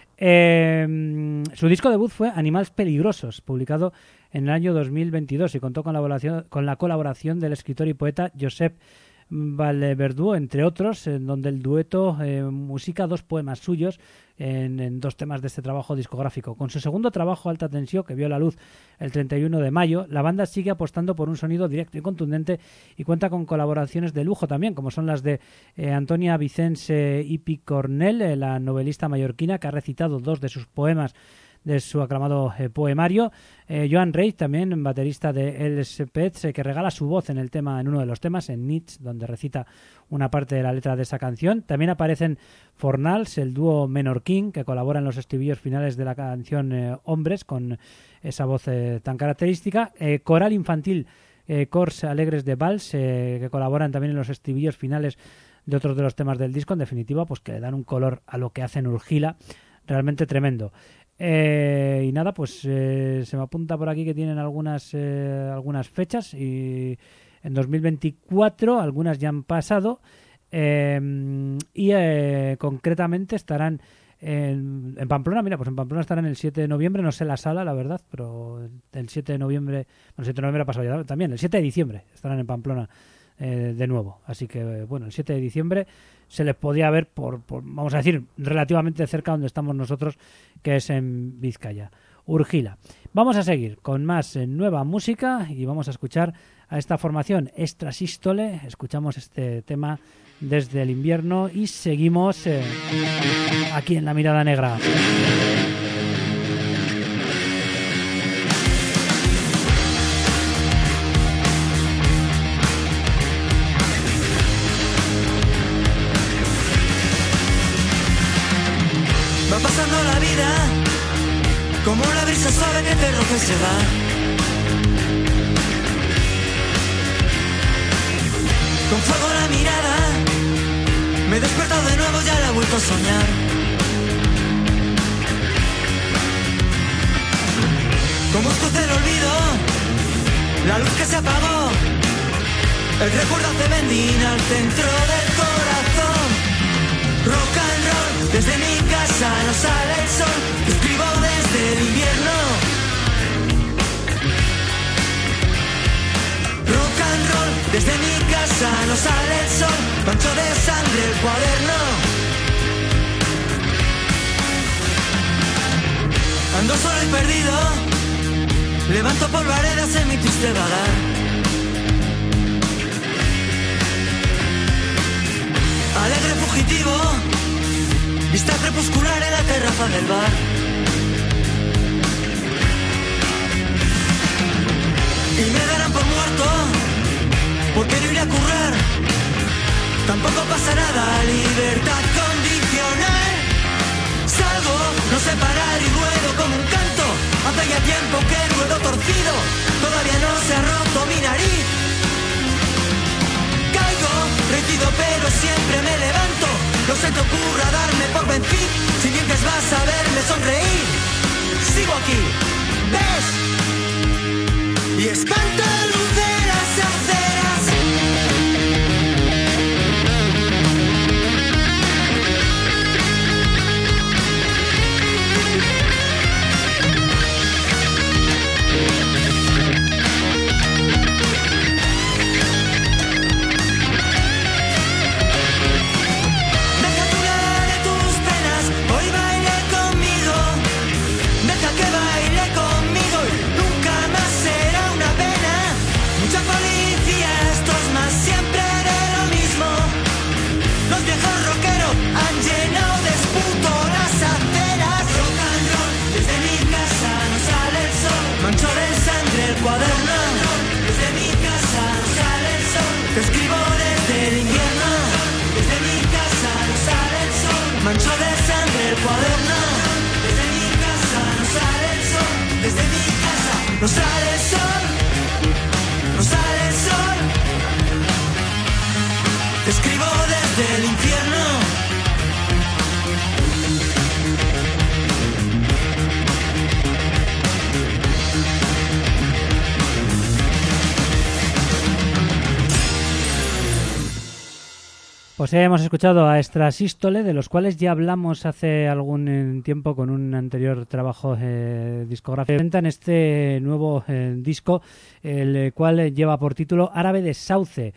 Su disco debut fue Animals Peligrosos, publicado en el año 2022, y contó con la colaboración del escritor y poeta Josep Vallverdú, entre otros, en donde el dueto musica 2 poemas suyos en 2 temas de este trabajo discográfico. Con su segundo trabajo, Alta Tensión, que vio la luz el 31 de mayo, la banda sigue apostando por un sonido directo y contundente y cuenta con colaboraciones de lujo también, como son las de Antonia Vicens y Picornell, la novelista mallorquina, que ha recitado 2 de sus poemas de su aclamado poemario. Joan Reid, también baterista de Els Pets, que regala su voz en uno de los temas, en Nits, donde recita una parte de la letra de esa canción. También aparecen Fornals, el dúo menorquín, que colabora en los estribillos finales de la canción Hombres, con esa voz tan característica. Coral infantil, Cors Alegres de Valls, que colaboran también en los estribillos finales de otros de los temas del disco. En definitiva, pues que le dan un color a lo que hacen Urgila realmente tremendo. Y nada, pues se me apunta por aquí que tienen algunas fechas, y en 2024 algunas ya han pasado, y concretamente estarán en Pamplona. Mira, pues en Pamplona estarán el 7 de noviembre, no sé la sala, la verdad, pero el 7 de noviembre, el 7 de noviembre ha pasado ya también, el 7 de diciembre estarán en Pamplona de nuevo. Así que, bueno, el 7 de diciembre se les podía ver por, vamos a decir, relativamente cerca donde estamos nosotros, que es en Vizcaya. Urgila. Vamos a seguir con más nueva música y vamos a escuchar a esta formación Extra Sístole. Escuchamos este tema Desde el invierno y seguimos aquí en La Mirada Negra. Va pasando la vida como una brisa suave que te roza y se va. Con fuego en la mirada me he despertado de nuevo, ya la he vuelto a soñar. Como escuce el olvido, la luz que se apagó, el recuerdo hace bendina al centro del corazón. Rock and roll, desde mi casa no sale el sol, escribo desde el invierno. Rock and roll, desde mi casa no sale el sol, mancho de sangre el cuaderno. Ando solo y perdido, levanto polvaredas en mi triste vagar. Alegre fugitivo, vista crepuscular en la terraza del bar. Y me darán por muerto, porque no iré a currar. Tampoco pasa nada, libertad condicional. Salgo, no sé parar y ruedo como un canto. Hace ya tiempo que ruedo torcido, todavía no se ha roto mi nariz. Caigo, rendido pero siempre me levanto. No se te ocurra darme por vencido, si bien que vas a verme sonreír. Sigo aquí, ¿ves? Y espanto luz de las aceras. Deja tu lado de tus penas, hoy bailé con mi no sale el sol, no sale el sol. Te escribo desde el infierno. Pues hemos escuchado a Extrasístole, de los cuales ya hablamos hace algún tiempo con un anterior trabajo discográfico. Presentan este nuevo disco, el cual lleva por título Árabe de Sauce.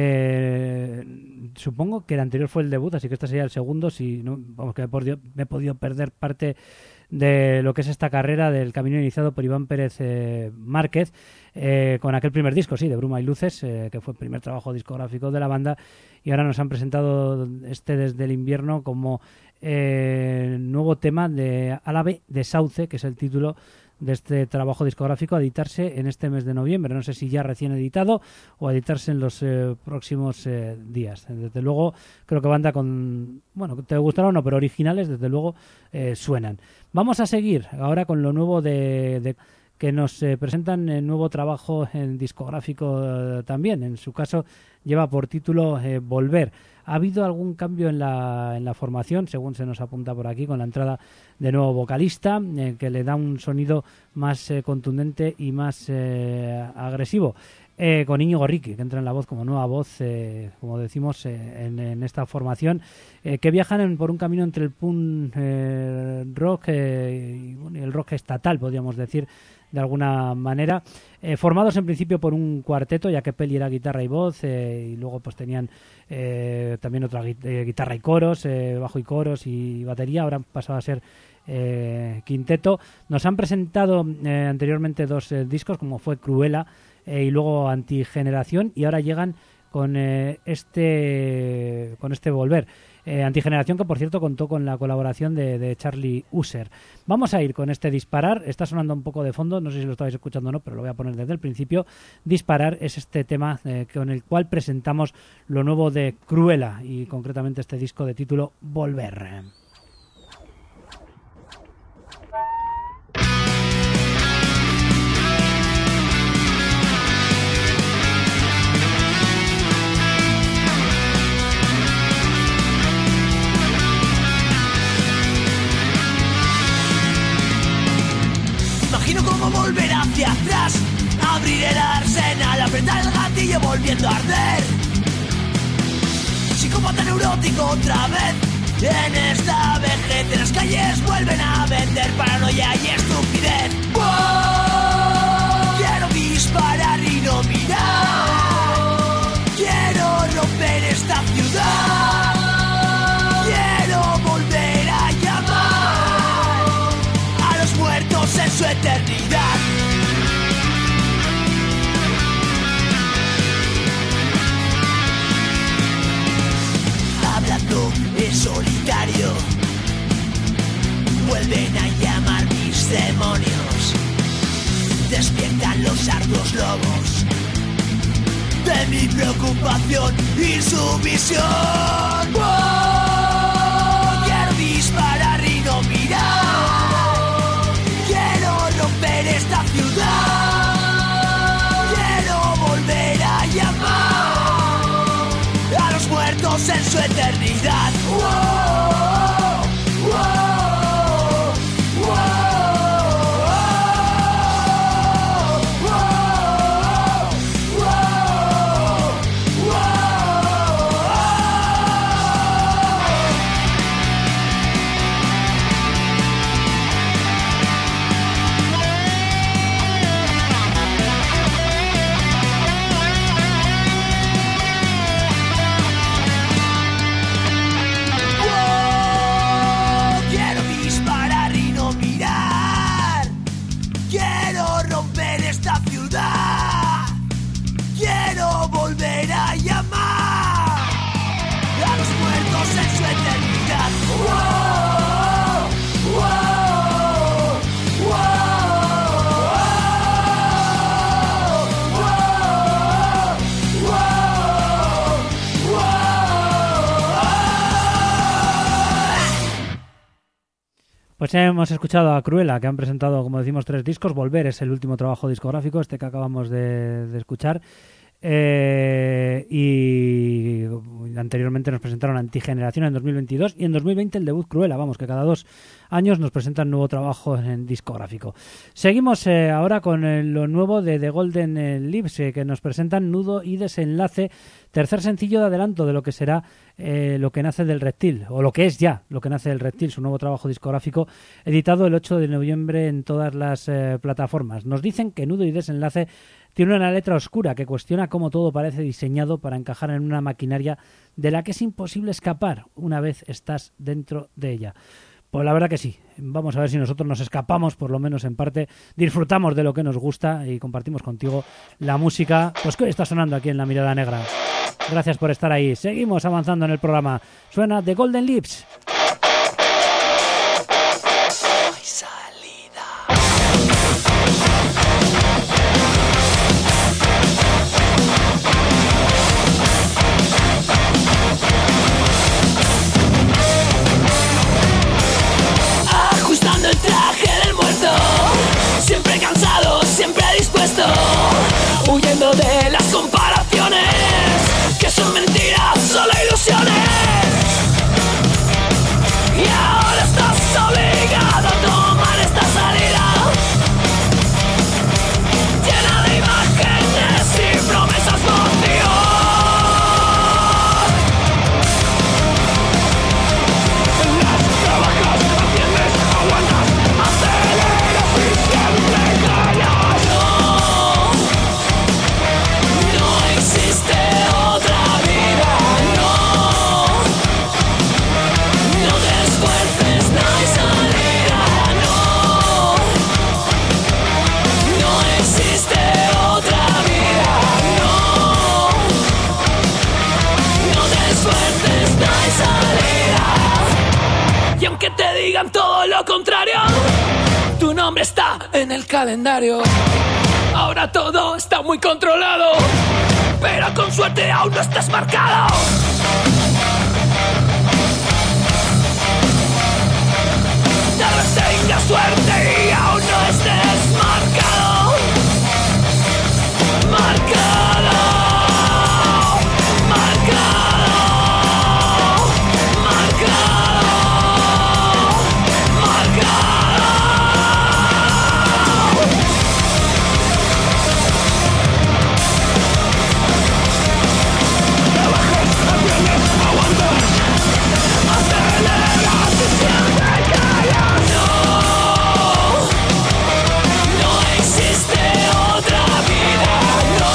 Supongo que el anterior fue el debut, así que este sería el segundo. Si no, vamos, que me he podido perder parte de lo que es esta carrera del camino iniciado por Iván Pérez Márquez, con aquel primer disco, sí, de Bruma y Luces, que fue el primer trabajo discográfico de la banda, y ahora nos han presentado este Desde el Invierno como nuevo tema de Árabe de Sauce, que es el título de este trabajo discográfico, a editarse en este mes de noviembre. No sé si ya recién editado o a editarse en los próximos días. Desde luego, creo que banda con... Bueno, te gustará o no, pero originales, desde luego, suenan. Vamos a seguir ahora con lo nuevo de que nos presentan el nuevo trabajo en discográfico también. En su caso, lleva por título Volver. Ha habido algún cambio en la formación, según se nos apunta por aquí, con la entrada de nuevo vocalista, que le da un sonido más contundente y más agresivo. Con Íñigo Riqui, que entra en la voz como nueva voz, como decimos, en esta formación, que viajan por un camino entre el punk rock y el rock estatal, podríamos decir, de alguna manera, formados en principio por un cuarteto, ya que Peli era guitarra y voz, y luego pues tenían también otra guitarra y coros, bajo y coros y batería. Ahora han pasado a ser quinteto. Nos han presentado anteriormente dos discos, como fue Cruela y luego Antigeneración, y ahora llegan con este Volver. Antigeneración, que por cierto contó con la colaboración de Charlie User. Vamos a ir con este Disparar. Está sonando un poco de fondo, no sé si lo estabais escuchando o no, pero lo voy a poner desde el principio. Disparar es este tema con el cual presentamos lo nuevo de Cruela, y concretamente este disco de título Volver. Imagino cómo volver hacia atrás, abrir el arsenal, apretar el gatillo volviendo a arder. Psicópata neurótico otra vez, en esta vejez, en las calles vuelven a vender paranoia y estupidez. ¡Oh! Quiero disparar y no mirar, quiero romper esta ciudad, quiero volver a llamar a los muertos en su eternidad. Hablando en solitario, vuelven a llamar mis demonios, despiertan los arduos lobos de mi preocupación y su visión. ¡Oh! Quiero disparar y no mirar, quiero romper esta ciudad, quiero volver a llamar a los muertos en su eternidad. ¡Oh! ¡Oh! Pues hemos escuchado a Cruella, que han presentado, como decimos, 3 discos. Volver es el último trabajo discográfico, este que acabamos de escuchar. Y anteriormente nos presentaron Antigeneración en 2022 y en 2020 el debut Cruella. Vamos, que cada 2 años nos presentan nuevo trabajo en discográfico. Seguimos ahora con lo nuevo de The Golden Lips, que nos presentan Nudo y Desenlace, tercer sencillo de adelanto de lo que será Lo que nace del reptil, o lo que es ya Lo que nace del reptil, su nuevo trabajo discográfico, editado el 8 de noviembre en todas las plataformas. Nos dicen que Nudo y Desenlace tiene una letra oscura que cuestiona cómo todo parece diseñado para encajar en una maquinaria de la que es imposible escapar una vez estás dentro de ella. Pues la verdad que sí. Vamos a ver si nosotros nos escapamos, por lo menos en parte, disfrutamos de lo que nos gusta y compartimos contigo la música pues que hoy está sonando aquí en La Mirada Negra. Gracias por estar ahí. Seguimos avanzando en el programa. Suena The Golden Lips. El traje del muerto, siempre cansado, siempre dispuesto, huyendo de las comparaciones, que son mentiras, solo ilusiones. Y ahora estás obligado a tomar esta salida, llena de imágenes y promesas vacías. Las trabajas, atiendes, aguantas, aceleras y siempre callas. No existe otra vida, no. No te esfuerces, no hay salida, no. No existe otra vida, no. No te esfuerces, no hay salida. Y aunque te digan todo lo contrario, tu nombre está en el calendario. Ahora todo está muy controlado, pero con suerte aún no estás marcado. Tal vez tengas suerte y aún no estés marcado. Marcado. Marcado. Marcado. Marcado. Trabajas, atiendes, aguantas, aceleras y siempre callas. No existe otra vida, no.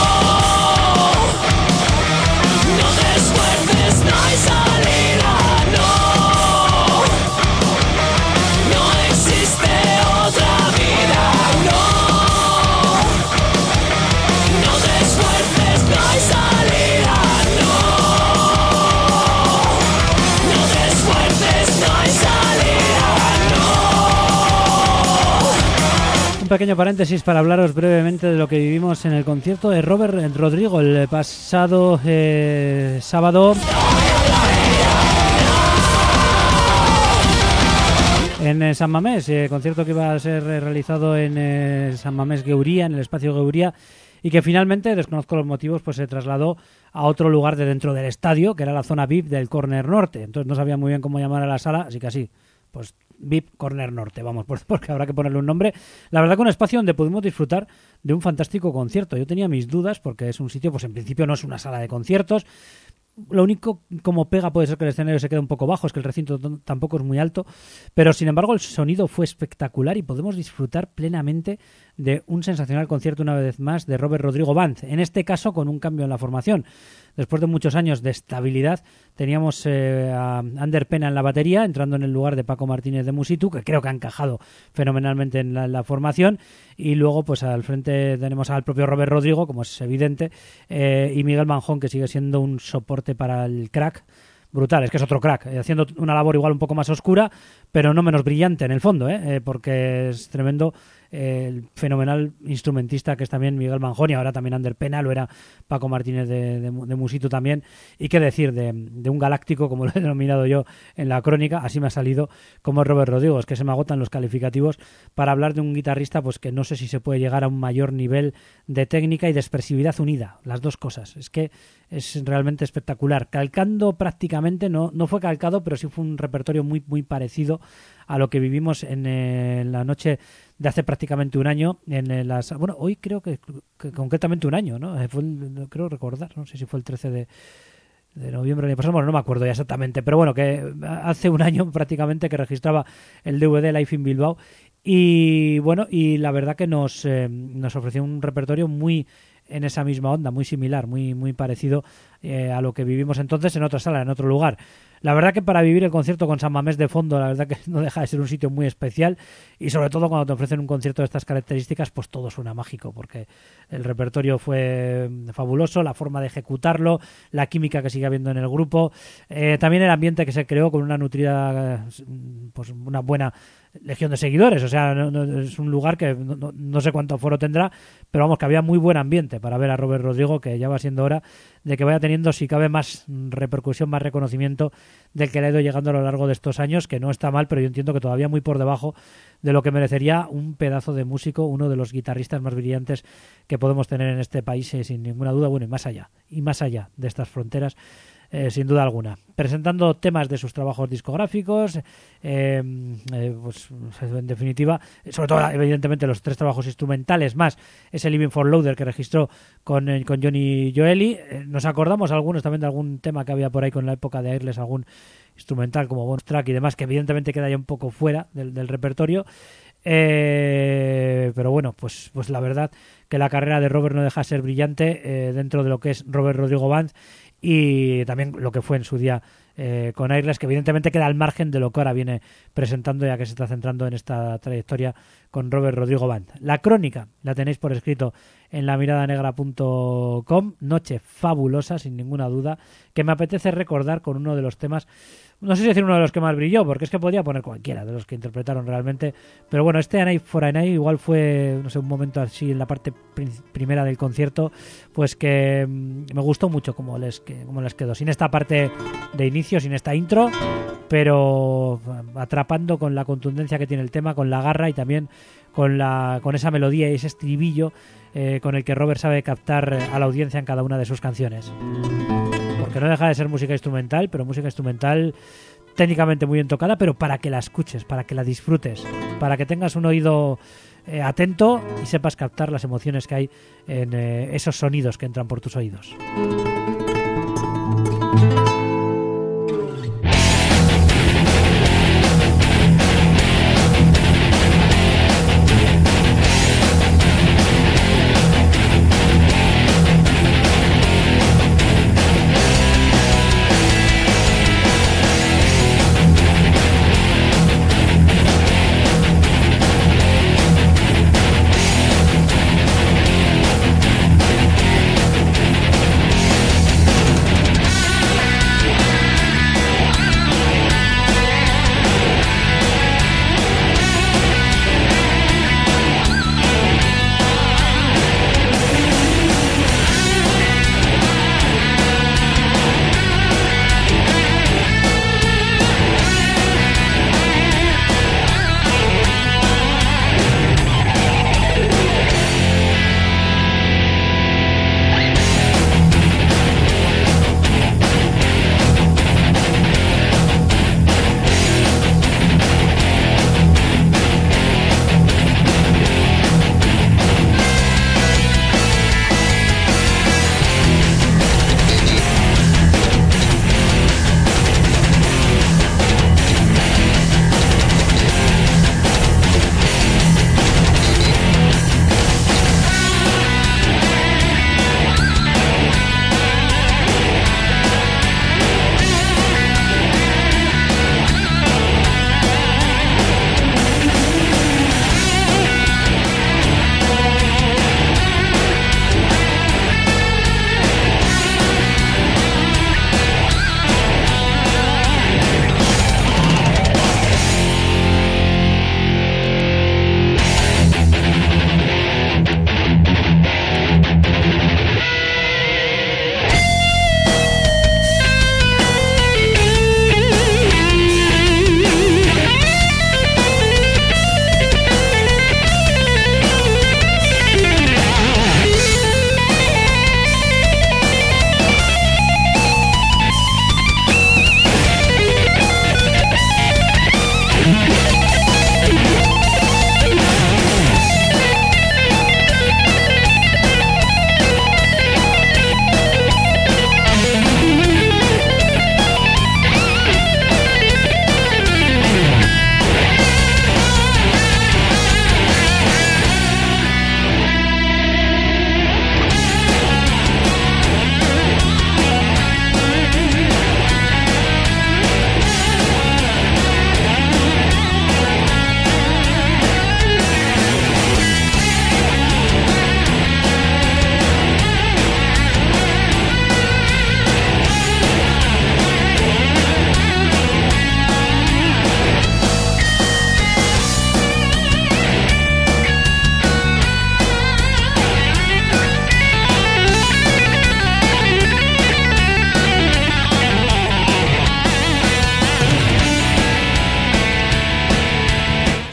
No te esfuerces, no hay salida, no. No existe otra vida, no. No te esfuerces, no hay salida, no. No te esfuerces, no hay salida, no. Un pequeño paréntesis para hablaros brevemente de lo que vivimos en el concierto de Robert Rodrigo el pasado sábado en San Mamés, concierto que iba a ser realizado en San Mamés Gueuría, en el espacio Gueuría, y que finalmente, desconozco los motivos, pues se trasladó a otro lugar de dentro del estadio, que era la zona VIP del Corner Norte. Entonces no sabía muy bien cómo llamar a la sala, así que así, pues VIP Corner Norte, vamos, porque habrá que ponerle un nombre. La verdad que un espacio donde pudimos disfrutar de un fantástico concierto. Yo tenía mis dudas porque es un sitio, pues en principio no es una sala de conciertos. Lo único como pega puede ser que el escenario se quede un poco bajo, es que el recinto tampoco es muy alto, pero sin embargo el sonido fue espectacular y podemos disfrutar plenamente de un sensacional concierto una vez más de Robert Rodrigo Band, en este caso con un cambio en la formación. Después de muchos años de estabilidad teníamos a Ander Pena en la batería, entrando en el lugar de Paco Martínez de Musitu, que creo que ha encajado fenomenalmente en la formación, y luego pues al frente tenemos al propio Robert Rodrigo, como es evidente, y Miguel Manjón, que sigue siendo un soporte para el crack brutal, es que es otro crack, haciendo una labor igual un poco más oscura, pero no menos brillante en el fondo, porque es tremendo el fenomenal instrumentista que es también Miguel Manjón, y ahora también Ander Pena, lo era Paco Martínez de Musitu también. Y qué decir de un galáctico, como lo he denominado yo en la crónica, así me ha salido, como es Robert Rodrigo. Es que se me agotan los calificativos para hablar de un guitarrista pues que no sé si se puede llegar a un mayor nivel de técnica y de expresividad unida, las dos cosas. Es que es realmente espectacular. Calcando prácticamente, no fue calcado, pero sí fue un repertorio muy, muy parecido a lo que vivimos en la noche de hace prácticamente un año. Bueno, hoy creo que concretamente un año, ¿no? Creo recordar, no sé si fue el 13 de noviembre del año pasado, bueno, no me acuerdo ya exactamente, pero bueno, que hace un año prácticamente que registraba el DVD Live in Bilbao. Y bueno, y la verdad que nos ofreció un repertorio muy en esa misma onda, muy similar, muy, muy parecido a lo que vivimos entonces en otra sala, en otro lugar. La verdad que para vivir el concierto con San Mamés de fondo, la verdad que no deja de ser un sitio muy especial, y sobre todo cuando te ofrecen un concierto de estas características, pues todo suena mágico, porque el repertorio fue fabuloso, la forma de ejecutarlo, la química que sigue habiendo en el grupo, también el ambiente que se creó con una nutrida, pues una buena legión de seguidores. O sea, no, es un lugar que no sé cuánto aforo tendrá, pero vamos, que había muy buen ambiente para ver a Robert Rodrigo, que ya va siendo hora de que vaya teniendo, si cabe, más repercusión, más reconocimiento del que le ha ido llegando a lo largo de estos años, que no está mal, pero yo entiendo que todavía muy por debajo de lo que merecería un pedazo de músico, uno de los guitarristas más brillantes que podemos tener en este país, sin ninguna duda, bueno, y más allá de estas fronteras, sin duda alguna. Presentando temas de sus trabajos discográficos, pues en definitiva, sobre todo evidentemente los 3 trabajos instrumentales más ese Living for Loader que registró con Johnny Joeli. Nos acordamos algunos también de algún tema que había por ahí con la época de Airless, algún instrumental como bonus track y demás, que evidentemente queda ya un poco fuera del repertorio. Pero bueno, pues la verdad que la carrera de Robert no deja de ser brillante dentro de lo que es Robert Rodrigo Band, y también lo que fue en su día con Airless, que evidentemente queda al margen de lo que ahora viene presentando, ya que se está centrando en esta trayectoria con Robert Rodrigo Band. La crónica la tenéis por escrito en lamiradanegra.com. Noche fabulosa, sin ninguna duda, que me apetece recordar con uno de los temas, no sé si decir uno de los que más brilló, porque es que podría poner cualquiera de los que interpretaron realmente, pero bueno, este A Night for a Night igual fue, no sé, un momento así en la parte primera del concierto, pues que me gustó mucho como les quedó, sin esta parte de inicio, sin esta intro, pero atrapando con la contundencia que tiene el tema, con la garra y también con esa melodía y ese estribillo con el que Robert sabe captar a la audiencia en cada una de sus canciones. Porque no deja de ser música instrumental, pero música instrumental técnicamente muy bien tocada, pero para que la escuches, para que la disfrutes, para que tengas un oído atento y sepas captar las emociones que hay en esos sonidos que entran por tus oídos.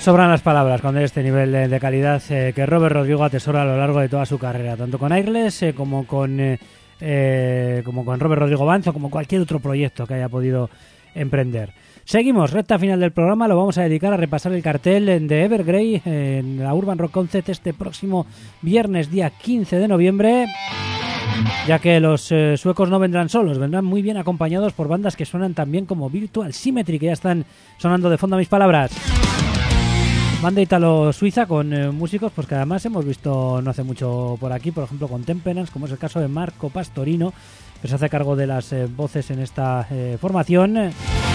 Sobran las palabras cuando hay este nivel de calidad que Robert Rodrigo atesora a lo largo de toda su carrera, tanto con Airless como con Robert Rodrigo Band o como cualquier otro proyecto que haya podido emprender. Seguimos, recta final del programa, lo vamos a dedicar a repasar el cartel de Evergrey en la Urban Rock Concept este próximo viernes, día 15 de noviembre, ya que los suecos no vendrán solos, vendrán muy bien acompañados por bandas que suenan tan bien como Virtual Symmetry, que ya están sonando de fondo a mis palabras. Banda italo-suiza con músicos pues que además hemos visto no hace mucho por aquí, por ejemplo con Temperance, como es el caso de Marco Pastorino, que se hace cargo de las voces en esta formación,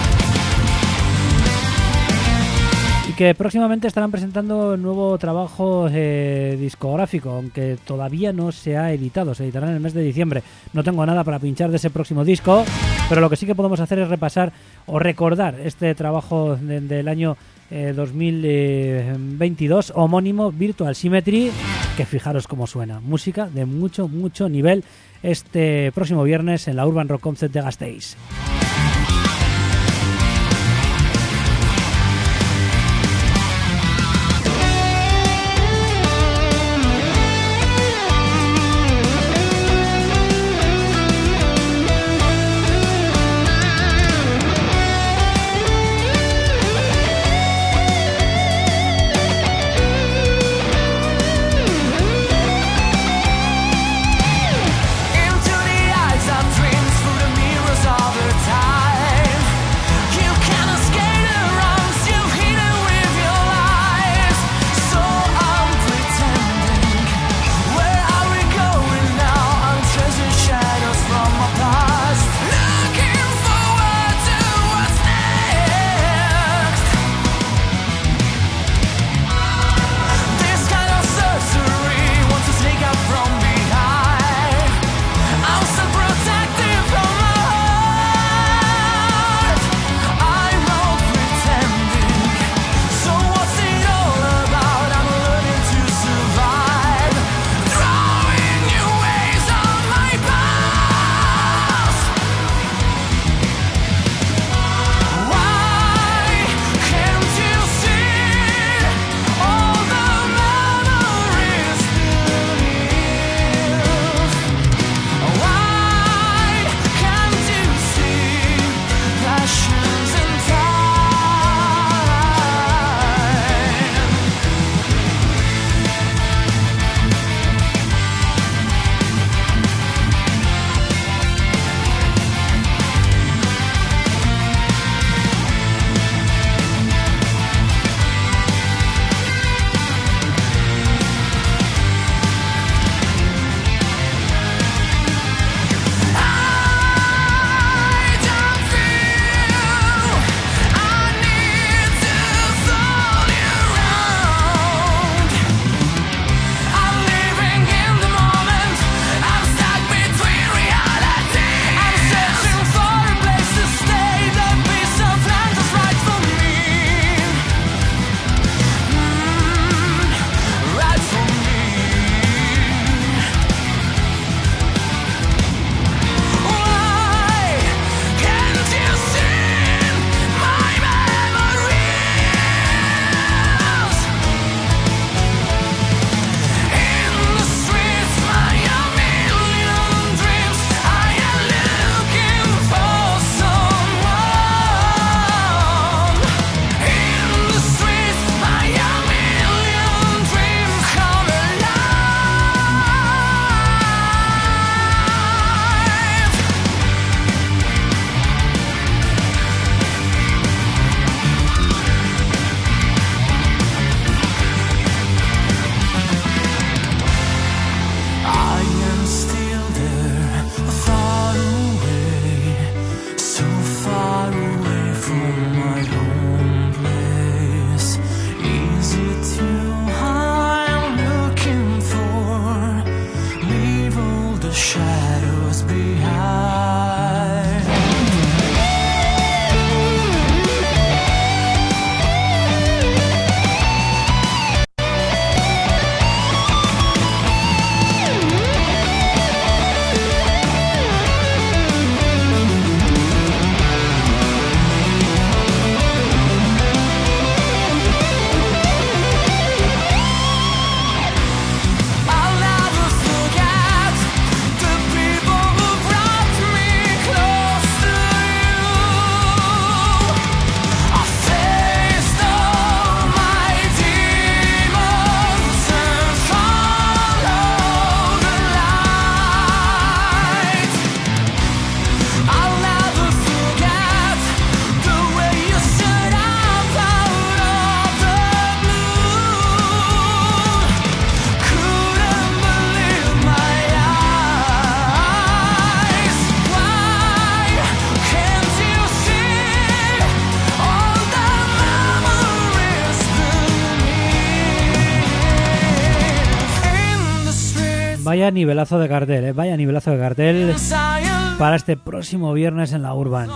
y que próximamente estarán presentando un nuevo trabajo discográfico, aunque todavía no se ha editado, se editará en el mes de diciembre. No tengo nada para pinchar de ese próximo disco, pero lo que sí que podemos hacer es repasar o recordar este trabajo del año 2022, homónimo, Virtual Symmetry, que fijaros cómo suena, música de mucho nivel este próximo viernes en la Urban Rock Concept de Gasteiz. Into the eyes of dreams through the mirrors of her time. Vaya nivelazo de cartel, vaya nivelazo de cartel para este próximo viernes en la Urban.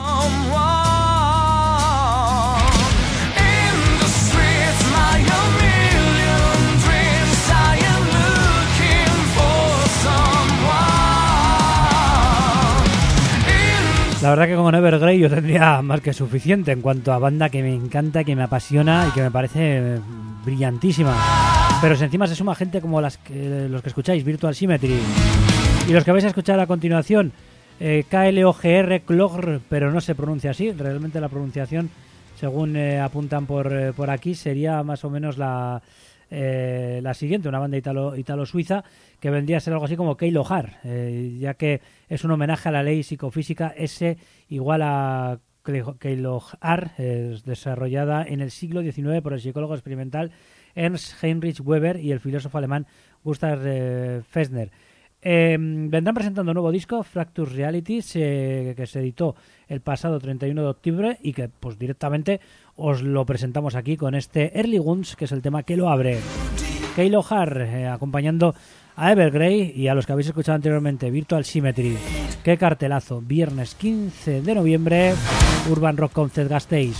La verdad que con Evergrey yo tendría más que suficiente en cuanto a banda que me encanta, que me apasiona y que me parece brillantísima. Pero si encima se suma gente como los que escucháis, Virtual Symmetry, y los que vais a escuchar a continuación, KLOGR, Clogr, pero no se pronuncia así. Realmente la pronunciación, según apuntan por aquí, sería más o menos la siguiente, una banda italo-suiza que vendría a ser algo así como KLOGR, ya que es un homenaje a la ley psicofísica S igual a KLOGR, desarrollada en el siglo XIX por el psicólogo experimental Ernst Heinrich Weber y el filósofo alemán Gustav Fechner. Vendrán presentando un nuevo disco, Fracture Realities, que se editó el pasado 31 de octubre y que pues directamente os lo presentamos aquí con este Early Wounds, que es el tema que lo abre. KLOGR, acompañando a Evergrey y a los que habéis escuchado anteriormente, Virtual Symmetry. Qué cartelazo, viernes 15 de noviembre, Urban Rock Concert Gasteiz.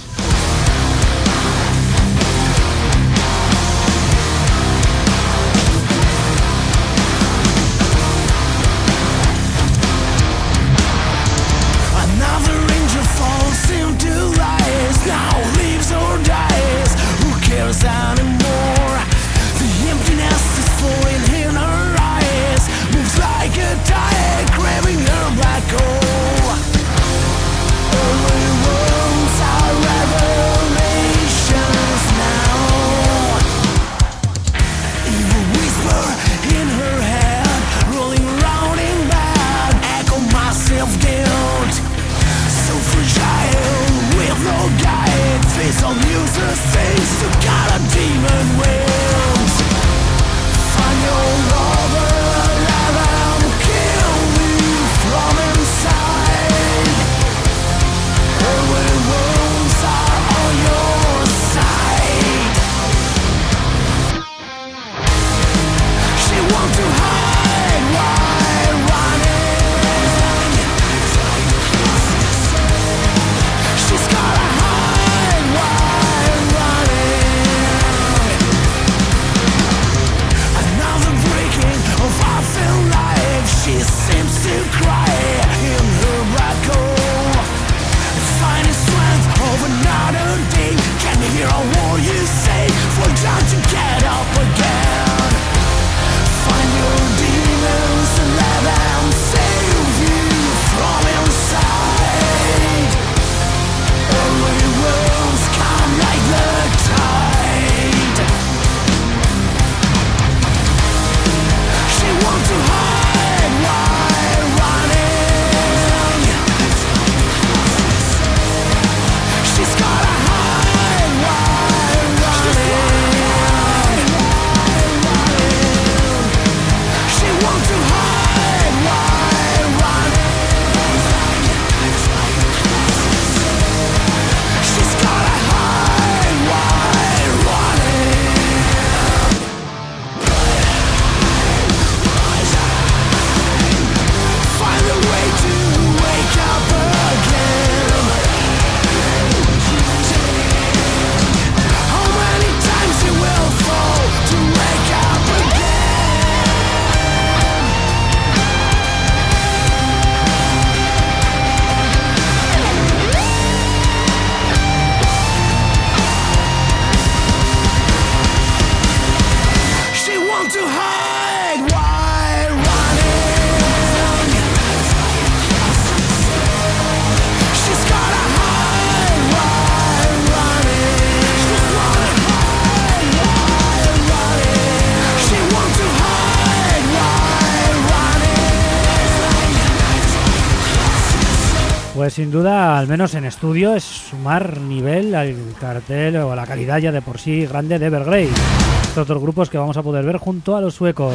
Pues sin duda, al menos en estudio, es sumar nivel al cartel o a la calidad ya de por sí grande de Evergrey. Estos otros grupos que vamos a poder ver junto a los suecos.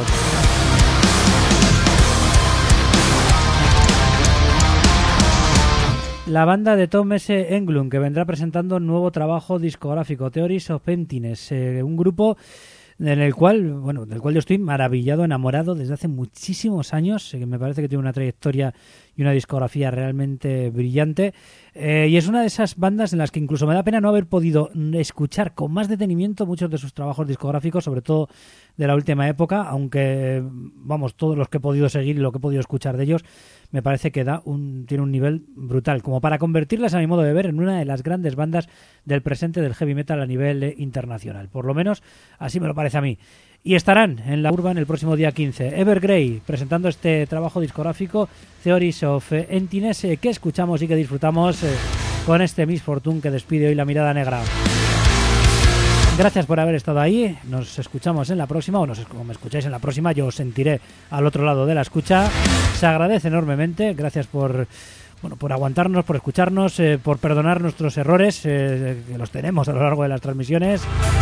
La banda de Tom S. Englund, que vendrá presentando un nuevo trabajo discográfico, Theories of Emptiness, un grupo del cual yo estoy maravillado, enamorado desde hace muchísimos años, que me parece que tiene una trayectoria y una discografía realmente brillante, y es una de esas bandas en las que incluso me da pena no haber podido escuchar con más detenimiento muchos de sus trabajos discográficos, sobre todo de la última época, aunque todos los que he podido seguir y lo que he podido escuchar de ellos me parece que tiene un nivel brutal, como para convertirlas, a mi modo de ver, en una de las grandes bandas del presente del heavy metal a nivel internacional. Por lo menos así me lo parece a mí. Y estarán en la Urban el próximo día 15. Evergrey, presentando este trabajo discográfico, Theories of Emptiness, que escuchamos y que disfrutamos con este Miss Fortune que despide hoy La Mirada Negra. Gracias por haber estado ahí. Nos escuchamos en la próxima, como me escucháis en la próxima, yo os sentiré al otro lado de la escucha. Se agradece enormemente. Gracias por aguantarnos, por escucharnos, por perdonar nuestros errores, que los tenemos a lo largo de las transmisiones.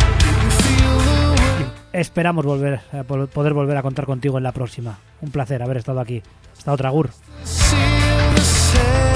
Esperamos poder volver a contar contigo en la próxima. Un placer haber estado aquí. Hasta otra, Gur.